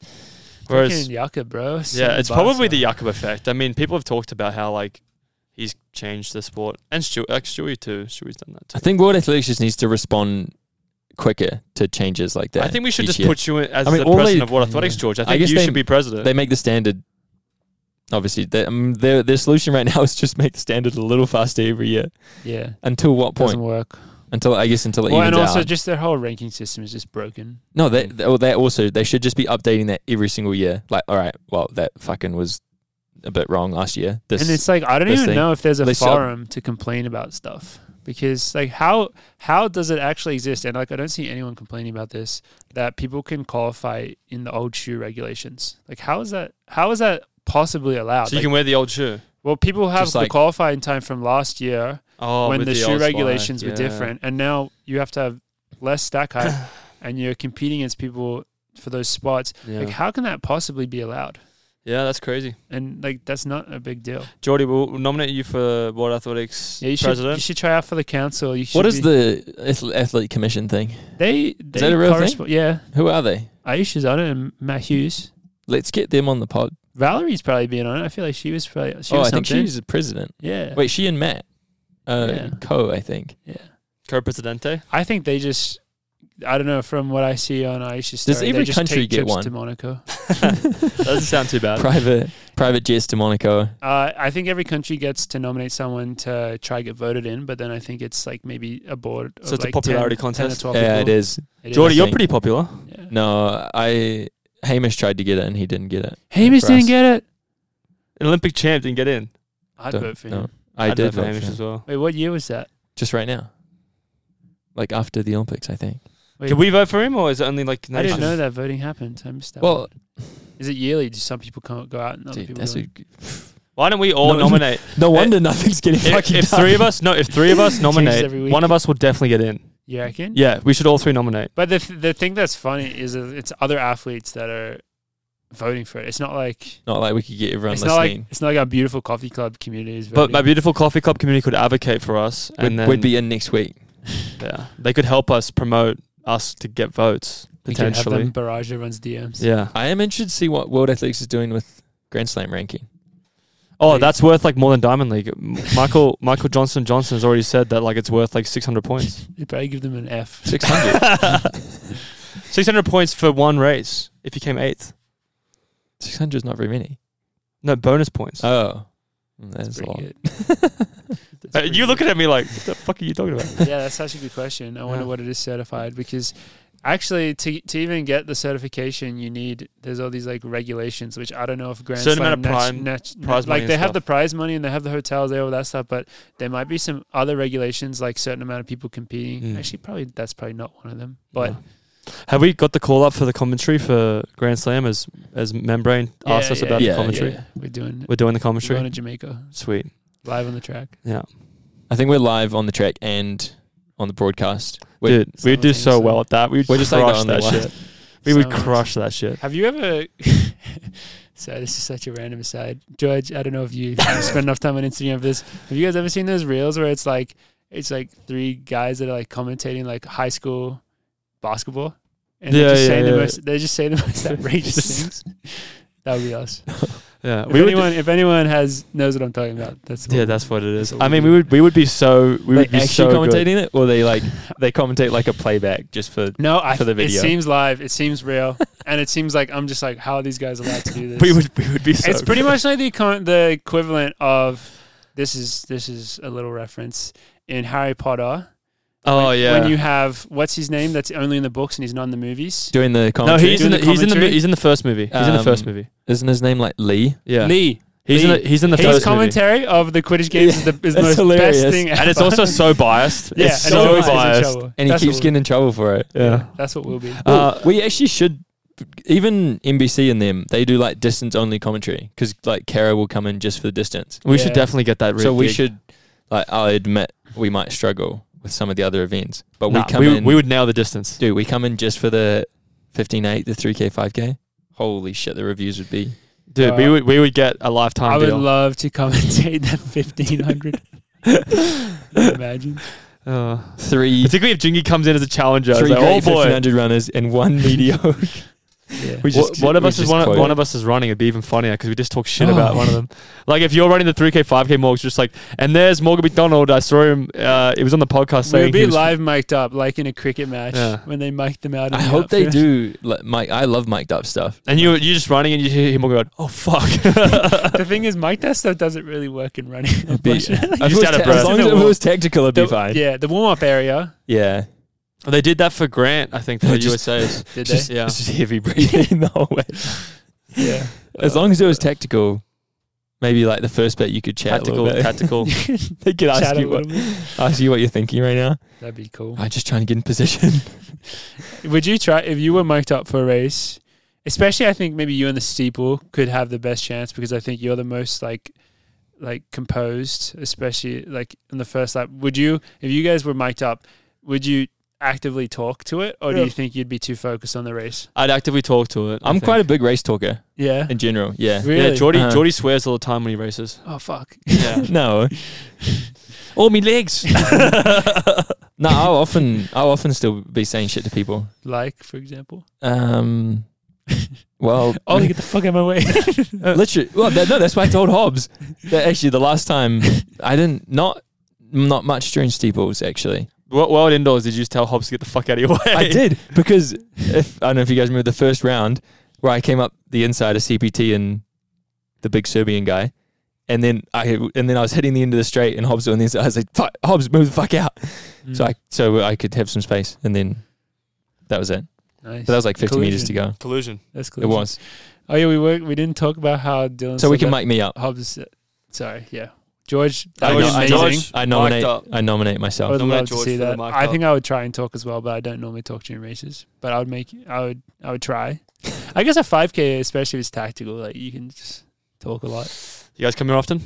Whereas, Freaking Yucca, bro. yeah, Send it's Barca. probably the Jakob effect. I mean, people have talked about how like he's changed the sport, and Stewie, like Stewie too. Stewie's done that too. I think World Athletics just needs to respond quicker to changes like that. I think we should each just year. put you in as I mean, the all president they- of World Athletics, yeah. George. I I think guess you they- should be president. They make the standard. Obviously, they, um, their their solution right now is just make the standard a little faster every year. Yeah. Until what point? Doesn't work. Until I guess until it Well, evens and also out. just their whole ranking system is just broken. No, they, they, well, they also they should just be updating that every single year. Like, all right, well, that fucking was a bit wrong last year. This and it's like I don't this even thing. know if there's a They sub- forum to complain about stuff because like how how does it actually exist? And like I don't see anyone complaining about this that people can qualify in the old shoe regulations. Like how is that how is that possibly allowed? so you Like, can wear the old shoe. well, people have Just the like- qualifying time from last year Oh, when with the, shoe old slide. regulations were Yeah. different, and now you have to have less stack height, and you're competing against people for those spots. Yeah. Like how can that possibly be allowed? yeah, that's crazy. And like that's not a big deal. Geordie, we'll nominate you for World Athletics Yeah, you should president. you should try out for the council. You should what is be- the ath- athlete commission thing? They, they that a real correspo- Yeah, Who are they? Aisha's on it, and Matt Hughes. Let's get them on the pod. Valerie's probably been on it. I feel like she was probably. She oh, was I think something. she's the president. Yeah. Wait, she and Matt, uh, Yeah. Co. I think. Yeah. Co-presidente. I think they just. I don't know. From what I see on Aisha's Does story, every they just country take get trips one? to Monaco. Doesn't sound too bad. private private jets to Monaco. Uh, I think every country gets to nominate someone to try get voted in, but then I think it's like maybe a board. So of it's a like popularity ten, ten or contest? twelve Yeah, people. it is. It is. Geordie, you're think. pretty popular. Yeah. No, I Hamish tried to get it and he didn't get it. Hamish for didn't us. get it. An Olympic champ didn't get in. I'd Don't- vote for no. him. I I'd did vote for vote Hamish for him. as well. Wait, what year was that? Just right now, like after the Olympics, I think. Wait, Can we vote for him, or is it only like I didn't nations? know that voting happened. I missed that. Well, one. Is it yearly? Do some people can't go out and other dude, people that's don't? a, Why don't we all No- nominate? no wonder nothing's getting If, fucking if done. three of us, no, if three of us every nominate, week. one of us will definitely get in. You reckon? Yeah, we should all three nominate. But the th- the thing that's funny is that it's other athletes that are voting for it. It's not like Not like we could get everyone it's not like listening. it's not like our beautiful coffee club community is But voting. my beautiful coffee club community could advocate for us, we'd, and then we'd be in next week. yeah, they could help us promote us to get votes We could have potentially. them barrage everyone's D Ms. Yeah. I am interested to see what World Athletics is doing with Grand Slam ranking. Oh, Like- that's worth like more than Diamond League. M- Michael Michael Johnson Johnson has already said that like it's worth like six hundred points. You'd probably give them an F. Six hundred. six hundred points for one race if you came eighth. Six hundred is not very many. No bonus points. Oh, Mm, That's that's a lot. pretty good. That's Uh, pretty you good. looking at me like, what the fuck are you talking about? Yeah, that's such a good question. I wonder Yeah. what it is certified because actually to to even get the certification you need there's all these like regulations which I don't know if Grand Certain Slam amount of nat- prime- nat- prize money like and they have stuff. the prize money and they have the hotels, they have all that stuff, but there might be some other regulations like certain amount of people competing. Mm. Actually, probably that's probably not one of them. But Yeah. Have we got the call up for the commentary for Grand Slam as as Membrane yeah, asked us yeah, about yeah, the commentary? yeah, we're doing We're doing the we're going commentary. to Jamaica Sweet. live on the track. Yeah. I think we're live on the track and on the broadcast. We're, Dude, we do so simultaneously. well at that. We would We're just just like crush on the that line. shit. We would Simultaneously. crush that shit. Have you ever? So this is such a random aside, George. I don't know if you spend enough time on Instagram for this. Have you guys ever seen those reels where it's like it's like three guys that are like commentating like high school basketball, and Yeah, they're just yeah, saying yeah. the most. They just say the most outrageous things. That would be us. Yeah, If we would. anyone, if anyone has knows what I'm talking about, that's Yeah, what- that's what it is. that's what I we mean, do. we would we would be so we They would be actually so commentating good. it, or they like they commentate like a playback just for. No, I, for the it video. seems live. It seems real, and it seems like I'm just like, how are these guys allowed to do this? We would we would be so. it's pretty good. much like the econ- the equivalent of this is this is a little reference in Harry Potter. Oh when, yeah. when you have what's his name that's only in the books and he's not in the movies. Doing the no, commentary. he's in the, Doing the he's in the commentary? he's in the first movie. He's in the Um, first movie. Isn't his name like Lee? Yeah. Lee. He's Lee. in the he's in the His first movie. commentary of the Quidditch games is the, is the That's most hilarious. best thing ever. And it's also so biased. yeah, it's and so he always gets in biased. trouble. And he That's keeps what getting in trouble for it. we'll- Yeah. that's what we'll be. Uh, we actually should. Even N B C and them, they do like distance only commentary because like Kara will come in just for the distance. we Yeah. should definitely get that. So we gig. should, like, I'll admit we might struggle with some of the other events, but Nah, we come we, in. we would nail the distance. Dude, we come in just for the fifteen eight, the three K, five K. Holy shit, the reviews would be. Dude, Uh, we would we would get a lifetime I would deal. love to commentate that fifteen hundred. Can you imagine? uh, Three, particularly if Jingy comes in as a challenger. It's three like, oh great boy. fifteen hundred runners and one mediocre. Yeah. We What, just- one of we us is just one, of, quote one it. of us is running. It'd be even funnier because we just talk shit Oh. about one of them. Like if you're running the three K, five K Morgs, just like, and there's Morgan McDonald. I saw him. Uh, it was on the podcast We saying would he be was- live mic'd up like in a cricket match Yeah. when they mic them out. in I the hope they outfield. do. Like, Mike, I love mic'd up stuff. and you you just running and you hear him going, oh fuck. The thing is, mic that stuff doesn't really work in running. It'd be- unfortunately. if it was out of ta- breath. as long as The if it wall- was tactical, it'd be The- fine. Yeah, the warm up area. Yeah. They did that for Grant, I think, for the Just- U S A's. Did Just, they? Yeah. just heavy breathing the whole way. Yeah. As long as it was tactical, maybe like the first bit you could chat Tactical, a little bit. tactical. They could ask Chat a you, what, little bit. ask you what you're thinking right now. That'd be cool. I'm just trying to get in position. Would you try if you were mic'd up for a race? Especially, I think maybe you and the steeple could have the best chance because I think you're the most like, like composed. Especially like in the first lap. Would you, if you guys were mic'd up, would you actively talk to it, or do Yeah. you think you'd be too focused on the race? I'd actively talk to it. I I'm think. quite a big race talker Yeah. in general. Yeah. Really? Yeah, Geordie, Uh-huh. Geordie swears all the time when he races. Oh fuck. Yeah. No. All me legs. No, I'll often I'll often still be saying shit to people. Like, for example. Um well Oh, get the fuck out of my way. literally well that, no, that's why I told Hobbs that actually the last time I didn't not not much during steeples actually. What World Indoors did you just tell Hobbs to get the fuck out of your way? I did because if I don't know if you guys remember the first round where I came up the inside of C P T and the big Serbian guy, and then I and then I was hitting the end of the straight and Hobbs on the inside. I was like, "Fuck, Hobbs, move the fuck out!" Mm. So I so I could have some space, and then that was it. Nice. But that was like fifty meters to Collusion. go. Collusion. That's cool. It was. Oh yeah, we were, we didn't talk about how Dylan. So we said can that mic me up. Hobbs. Sorry, yeah, George. That I, was no- I, amazing. George. I nominate. Mic'd up. I nominate I myself. would Nominate love to George see for the that. mic I up. think I would try and talk as well, but I don't normally talk during races. But I would make. I would. I would try. I guess a five K, especially if it's tactical, like you can just talk a lot. You guys come here often?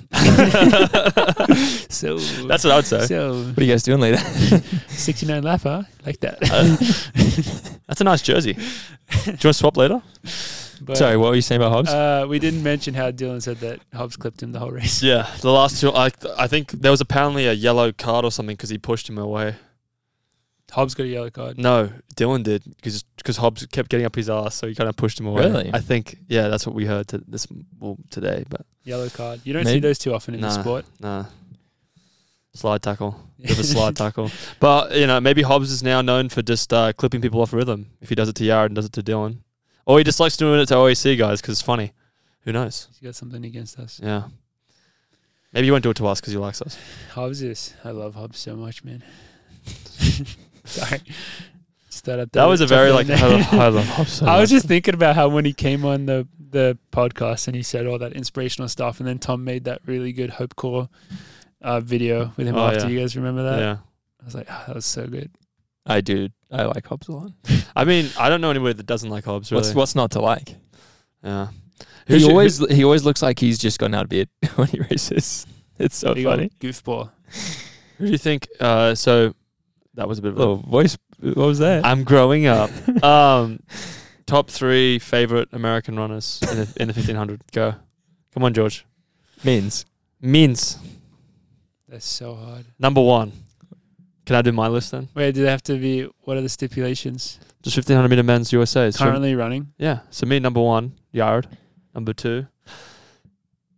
So That's what I would say. So What are you guys doing later? sixty-nine lap, huh? Like that. That's a nice jersey. Do you want to swap later? But, Sorry, what were you saying about Hobbs? Uh, we didn't mention how Dylan said that Hobbs clipped him the whole race. Yeah, the last two. I I think there was apparently a yellow card or something because he pushed him away. Hobbs got a yellow card. No, Dylan did because because Hobbs kept getting up his ass, so he kind of pushed him away. Really? I think yeah, that's what we heard to this well, today. But Yellow card. You don't see Maybe- those too often in the Nah. sport. nah, slide tackle, bit of a slide tackle. But you know, maybe Hobbs is now known for just uh, clipping people off rhythm. If he does it to Yard and does it to Dylan, or he just likes doing it to O A C guys because it's funny. Who knows? He's got something against us. Yeah. Maybe you won't do it to us because he likes us. Hobbs is. I love Hobbs so much, man. Sorry. Just thought I'd That throw was it- a very jump like in I there. love, I love Hobbs so I was much. just thinking about how when he came on the, the podcast and he said all that inspirational stuff, and then Tom made that really good Hope Core uh, video with him Oh, after. yeah. You guys remember that? yeah. I was like, oh, that was so good. I do. I like Hobbs a lot. I mean, I don't know anybody that doesn't like Hobbs. Really. What's what's not to like? Yeah. He should- always he always looks like he's just gone out of bed when he races. It's so Big old funny. goofball. Who do you think? Uh, so that was a bit of a. Little voice. What was that? I'm growing up. um, top three favorite American runners in the, in the fifteen hundred. Go. Come on, George. Means. Means That's so hard. number one. Can I do my list then? Wait, do they have to be, what are the stipulations? Just fifteen hundred meter men's U S A. So, Currently running? yeah. So me, number one, Yard. Number two,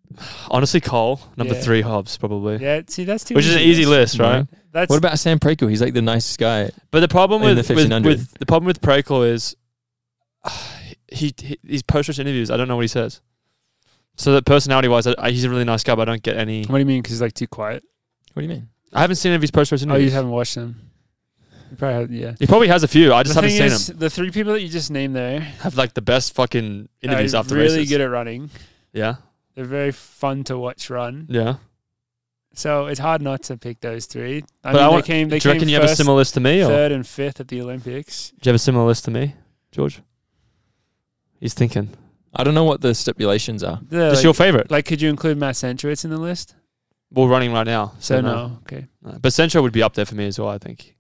Honestly, Cole number Yeah. three, Hobbs probably, Yeah, see, that's too which is an easy list, right? That's What about Sam Prekel? He's like the nicest guy. But the problem In with, the with, fifteen hundred. with the problem with Prekel is uh, he, he these post race interviews. I don't know what he says. So that personality wise, I, he's a really nice guy, but I don't get any. What do you mean? Because he's like too quiet. What do you mean? I haven't seen any of his post race Oh, you interviews. haven't watched them. You probably have, yeah. He probably has a few. I just the haven't thing seen is, him the three people that you just named there have like the best fucking interviews are after really races. good at running. Yeah, They're very fun to watch run. yeah. So it's hard not to pick those three. I But mean, I they want- came. They Do you reckon came you have a first, similar list to me, or do third, and fifth at the Olympics. you have a similar list to me, George? He's thinking. I don't know what the stipulations are. The, Just like, your favorite? like, could you include Matt Centrowitz in the list? We're running right now, So no. Okay, No. But Centro would be up there for me as well. I think.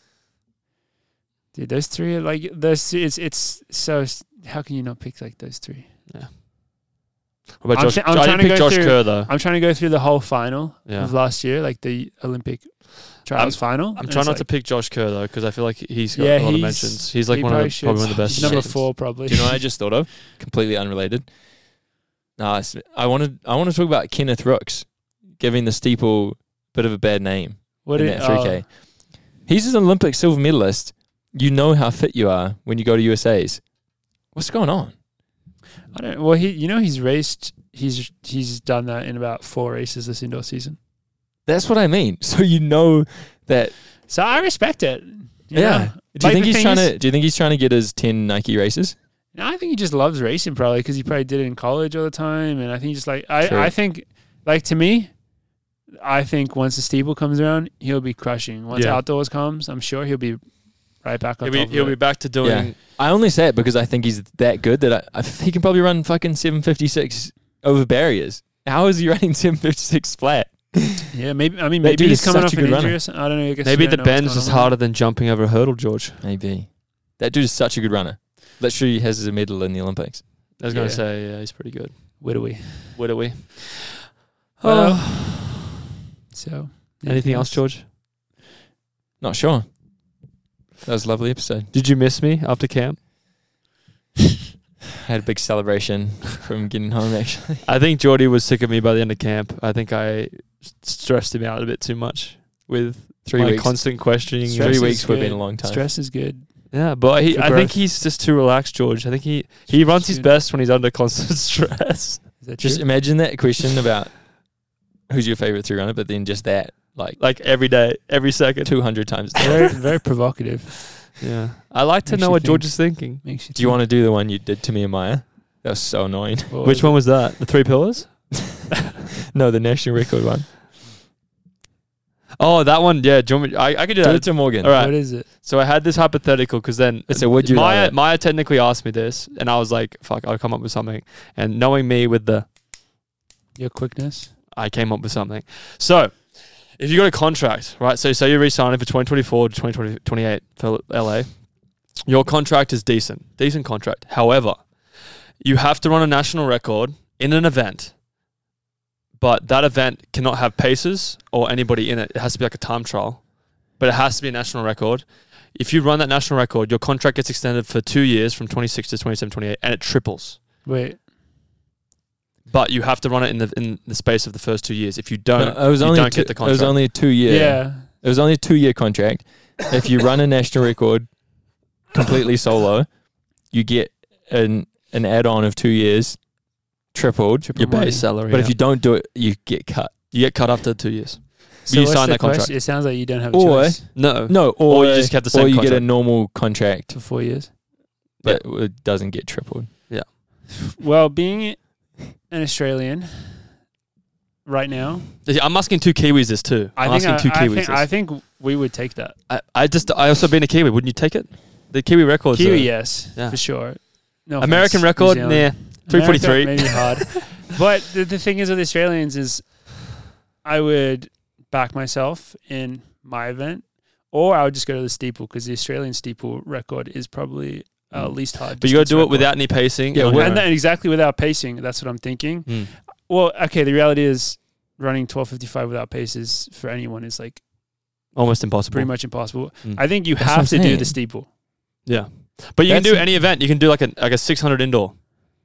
dude, those three are like those. It's it's so. How can you not pick like those three? Yeah. What about I'm Josh? th- I'm I trying didn't to pick go Josh through- Kerr though. I'm trying to go through the whole final Yeah. of last year, like the Olympic trials final. I'm and trying it's not like, to pick Josh Kerr though because I feel like he's got Yeah, a lot of he's- mentions. He's like he one of probably the, should. probably one of the best. He's number Americans. four, probably. Do you know what I just thought of? Completely unrelated. No, it's- I wanted I want to talk about Kenneth Rooks giving the steeple a bit of a bad name what in did, that three K. He's an Olympic silver medalist. You know how fit you are when you go to U S A's. What's going on? I don't. Well, he, you know, he's raced. He's he's done that in about four races this indoor season. That's what I mean. So you know that. So I respect it. you Yeah. know. Do you Like, think the he's thing trying is- to? Do you think he's trying to get his ten Nike races? No, I think he just loves racing probably because he probably did it in college all the time, and I think he just like I, True. I think like to me, I think once the steeple comes around, he'll be crushing. Once Yeah. outdoors comes, I'm sure he'll be right back on He'll be, top of he'll it. be back to doing. Yeah. I only say it because I think he's that good that I, I, he can probably run fucking seven fifty-six over barriers. How is he running seven fifty-six flat? Yeah, maybe. I mean, That maybe dude he's is coming such off a an good injury. runner. Or something. I don't know. I guess Maybe you the don't know what's bend's going just on with harder than jumping over a hurdle, George. Maybe. That dude is such a good runner. Literally has a medal in the Olympics. I was going Yeah. to say, yeah, he's pretty good. him. Where do we? What are we? Well, Oh. So, Anything else, George? Not sure. That was a lovely episode. Did you miss me after camp? Had a big celebration from getting home, actually. I think Geordie was sick of me by the end of camp. I think I s- stressed him out a bit too much with Three my weeks. constant questioning. Stress Three is weeks would have good. been a long time. Stress is good. Yeah, but he, For I think growth. he's just too relaxed, George. I think he, he runs his Good. best when he's under constant stress. Is that Just true? imagine that question about who's your favorite three runner, but then just that, like, Like every day, every second. two hundred times. very, very provocative. Yeah. I like to Makes know you what think. George is thinking. Makes you. Do you want to do the one you did to me and Maya? That was so annoying. Which one was that? The three pillars? No, the national record one. Oh, that one. Yeah. Do you want me, I, I could do Do that. it to Morgan. All right. What is it? So I had this hypothetical because then It's a would you Maya, rather. Maya technically asked me this, and I was like, "Fuck, I'll come up with something." And knowing me with the, Your quickness. I came up with something. So, if you got a contract, right? So say you're re-signing for twenty twenty-four to twenty twenty-eight for L A, your contract is decent, decent contract. However, you have to run a national record in an event, but that event cannot have paces or anybody in it. It has to be like a time trial, but it has to be a national record. If you run that national record, your contract gets extended for two years from twenty-six to twenty-seven, twenty-eight, and it triples. Wait. But you have to run it in the in the space of the first two years. If you don't, No, it was you only don't two, get the It contract. was only a two year. Yeah. It was only a two year contract. If you run a national record completely solo, you get an an add on of two years, tripled. your money. base salary. But yeah. if you don't do it, you get cut. you get cut after two years. So you what's sign the that contract. question? It sounds like you don't have a Or- choice No, No, or, Or you just get the or same you get a contract. normal contract, for four years. but it doesn't get tripled. Well, being an Australian right now, I'm asking two Kiwis this too. I I'm think asking two I, I Kiwis think, this. I think we would take that. I, I just I also being a Kiwi. Wouldn't you take it? The Kiwi records. Kiwi, are- yes, yeah. for sure. No American offense, record, New nah, Zealand. three forty-three. America, maybe hard. But the, the thing is with Australians is, I would back myself in my event, or I would just go to the steeple because the Australian steeple record is probably uh, least hard. But you got to distance do it record. without any pacing. Yeah, and on well, your and own. then exactly without pacing. That's what I'm thinking. Mm. Well, okay. The reality is, running twelve fifty-five without paces for anyone is like Almost impossible. pretty much impossible. Mm. I think you That's have what to I'm do saying. the steeple. Yeah, but you can That's do a- any event. You can do like a like a six hundred indoor.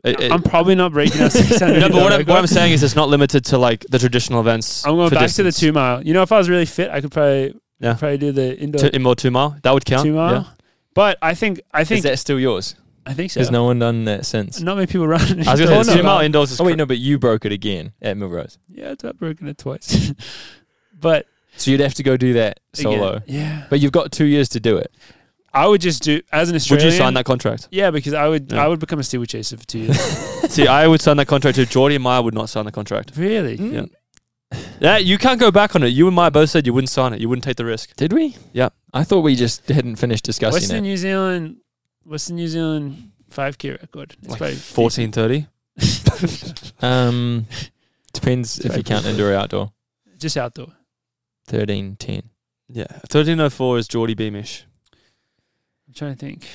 It- it- I'm probably not breaking out six hundred. no, but what I'm, record. what I'm saying is it's not limited to like the traditional events. I'm going for back distance. to the two mile. You know, if I was really fit, I could probably Yeah. probably do the indoor Two, indoor two mile. That would count. two mile. Yeah. But I think I Is think that still yours? I think so. Has no one done that since? Not many people run. I was indoor going to say no. two mile indoors is Oh wait, cr- no, but you broke it again at Milrose. Yeah, I've broken it twice. But So you'd have to go do that solo. again, yeah. But you've got two years to do it. I would just do as an Would Australian. you sign that contract? Yeah, because I would Yeah. I would become a steeplechaser for two years. See, I would sign that contract too. Jordy and Maya would not sign the contract. Really? Yeah. Yeah, you can't go back on it. You and Maya both said you wouldn't sign it. You wouldn't take the risk. Did we? Yeah. I thought we just hadn't finished What's discussing the it. New Zealand what's the New Zealand five K record? It's Like probably fourteen thirty. Um, depends if Very you count good. indoor or outdoor. just outdoor. Thirteen ten. Yeah. thirteen oh four is Jordy Beamish. I'm trying to think.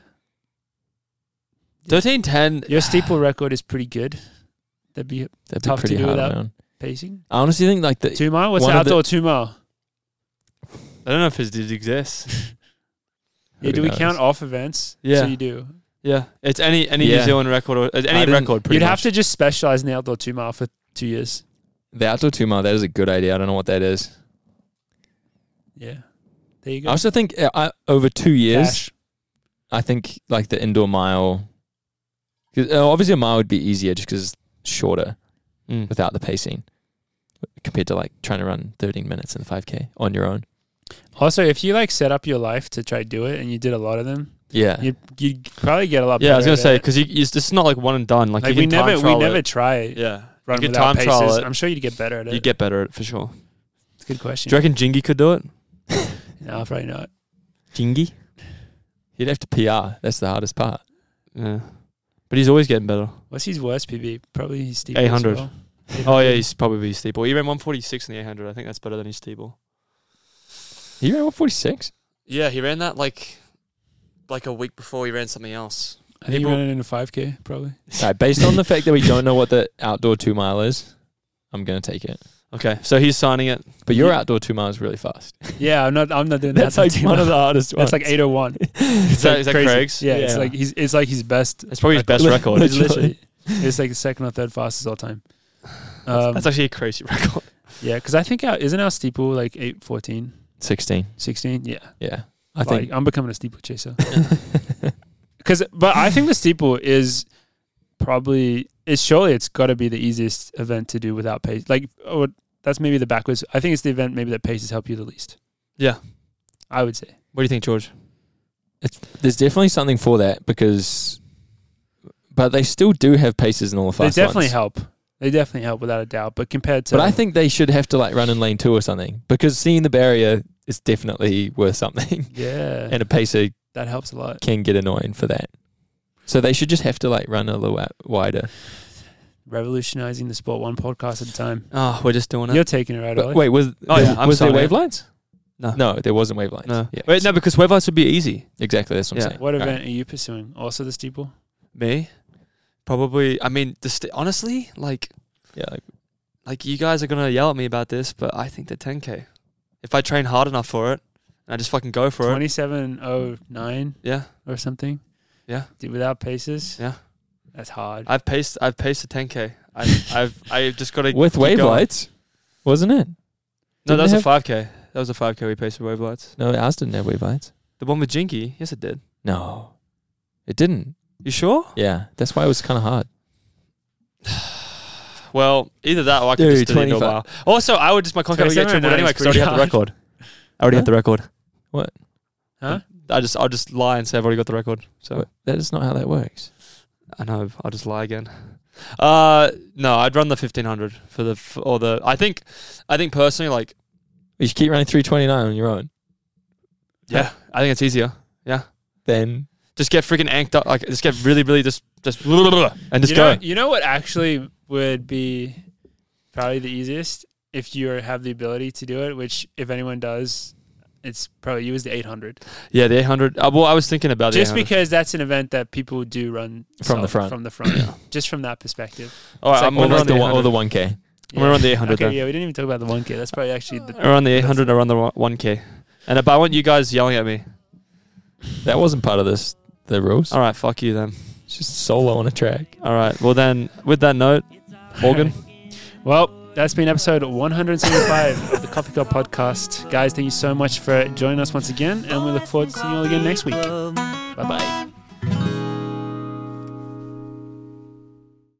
thirteen ten. Your steeple record is pretty good. That'd be That'd Tough be to pretty do hard without- around. pacing. I honestly think like the Two mile? What's one the of the- outdoor two mile? I don't know if it did exist. Yeah, Who do we knows? count off events? Yeah. So you do. Yeah. It's any any Yeah. New Zealand record or uh, any didn't- record pretty You'd much. have to just specialize in the outdoor two mile for two years. the outdoor two mile. That is a good idea. I don't know what that is. Yeah. There you I go. also think uh, I, over two years, Cash. I think like the indoor mile. 'Cause, uh, obviously, a mile would be easier just because it's shorter Mm. without the pacing, compared to like trying to run thirteen minutes in the five K on your own. Also, if you like set up your life to try to do it and you did a lot of them, Yeah, you'd, you'd probably get a lot better. Yeah, I was gonna at say it. because you, you, this is not like one and done. Like, Like you we can time never we trial never it. try Yeah, run you can without time trial paces. it. I'm sure you'd get better at it. You get better at it for sure. It's a good question. Do you reckon Jingy could do it? No, probably not. Jingy? you'd have to P R. That's the hardest part. Yeah, but he's always getting better. What's his worst P B? Probably his steeple. eight as hundred. well. Oh yeah, he's probably his steeple. He ran one forty-six in the eight hundred. I think that's better than his steeple. He ran one forty-six. Yeah, he ran that like like a week before he ran something else. I think he People- ran it in a five K, probably. All right, based on the fact that we don't know what the outdoor two mile is, I'm gonna take it. Okay, so he's signing it. But your Yeah. outdoor two mile is really fast. Yeah, I'm not. I'm not doing That's that. like too one much. of the hardest ones. That's like eight oh one. Is that, is that crazy. Craig's? Yeah, it's Yeah. like he's. It's like his best. It's probably his best Li- record. It's literally. literally. It's like the second or third fastest all time. That's, Um, that's actually a crazy record. yeah, because I think our, isn't our steeple like eight fourteen, sixteen. sixteen? Yeah, Yeah, I like, think. I'm becoming a steeplechaser. Because, but I think the steeple is probably it's surely it's got to be the easiest event to do without pace. Like, oh, that's maybe the backwards. I think it's the event maybe that paces help you the least. Yeah. I would say. What do you think, George? It's, there's definitely something for that because, but they still do have paces in all the They fast definitely ones. help. They definitely help without a doubt. But compared to, But I think they should have to like run in lane two or something because seeing the barrier is definitely worth something, yeah, and a pacer that helps a lot. can get annoying for that. So they should just have to like run a little wa- wider. Revolutionizing the sport one podcast at a time. Oh, we're just doing it. You're taking it right But away. wait, was Oh, there, yeah, I'm was there sorry. wave lines? No. No, there wasn't wave lines. No. Yeah. Wait, no, because wave lights would be easy. Exactly, that's what Yeah. I'm saying. What All event right. are you pursuing? Also the steeple? Me? Probably. I mean, the st- honestly, like, Yeah, like, like you guys are gonna yell at me about this, but I think the ten K. If I train hard enough for it, and I just fucking go for it, twenty-seven oh nine yeah, or something? yeah, Dude, without paces? yeah. That's hard. I've paced. I've paced the ten K. I, I've. I've just got to with wave lights, wasn't it? No, Didn't that was it a have- five K. That was a five K we paced with wave lights. No, ours didn't have wave lights. The one with Jinky, yes, it did. No, it didn't. You sure? Yeah, that's why it was kind of hard. Well, either that or I could Dude, just do the indoor twenty-five. mile. Also, I would just my contract would get twenty-seven tripled oh nine anyway is because I already pretty have the record. I already Huh? have the record. Huh? I just I'll just lie and say I've already got the record. So But that is not how that works. I know I'll just lie again. Uh, no, I'd run the fifteen hundred for the f- or the. I think, I think personally, like, You should keep running three twenty-nine on your own. yeah, I think it's easier. Yeah, Then just get freaking anked up, like just get really, really just just and just you go. know, you know what actually would be probably the easiest if you have the ability to do it, which if anyone does, it's probably you is the eight hundred. Yeah, the eight hundred. Uh, well, I was thinking about the Just eight hundred. because that's an event that people do run From the self- front. From the front. Just from that perspective. All right, it's like I'm gonna almost run the the one, or eight hundred. the one K. I'm gonna run the eight hundred. Okay, then. yeah, we didn't even talk about the one K. That's probably actually the I run the eight hundred. I run the one K. And but I want you guys yelling at me. That wasn't part of this. The rules. All right, fuck you then. Just solo on a track. All right. Well, then, with that note, Morgan. Well, that's been episode one seventy-five of the Coffee Cup Podcast. Guys, thank you so much for joining us once again, and we look forward to seeing you all again next week. Bye-bye.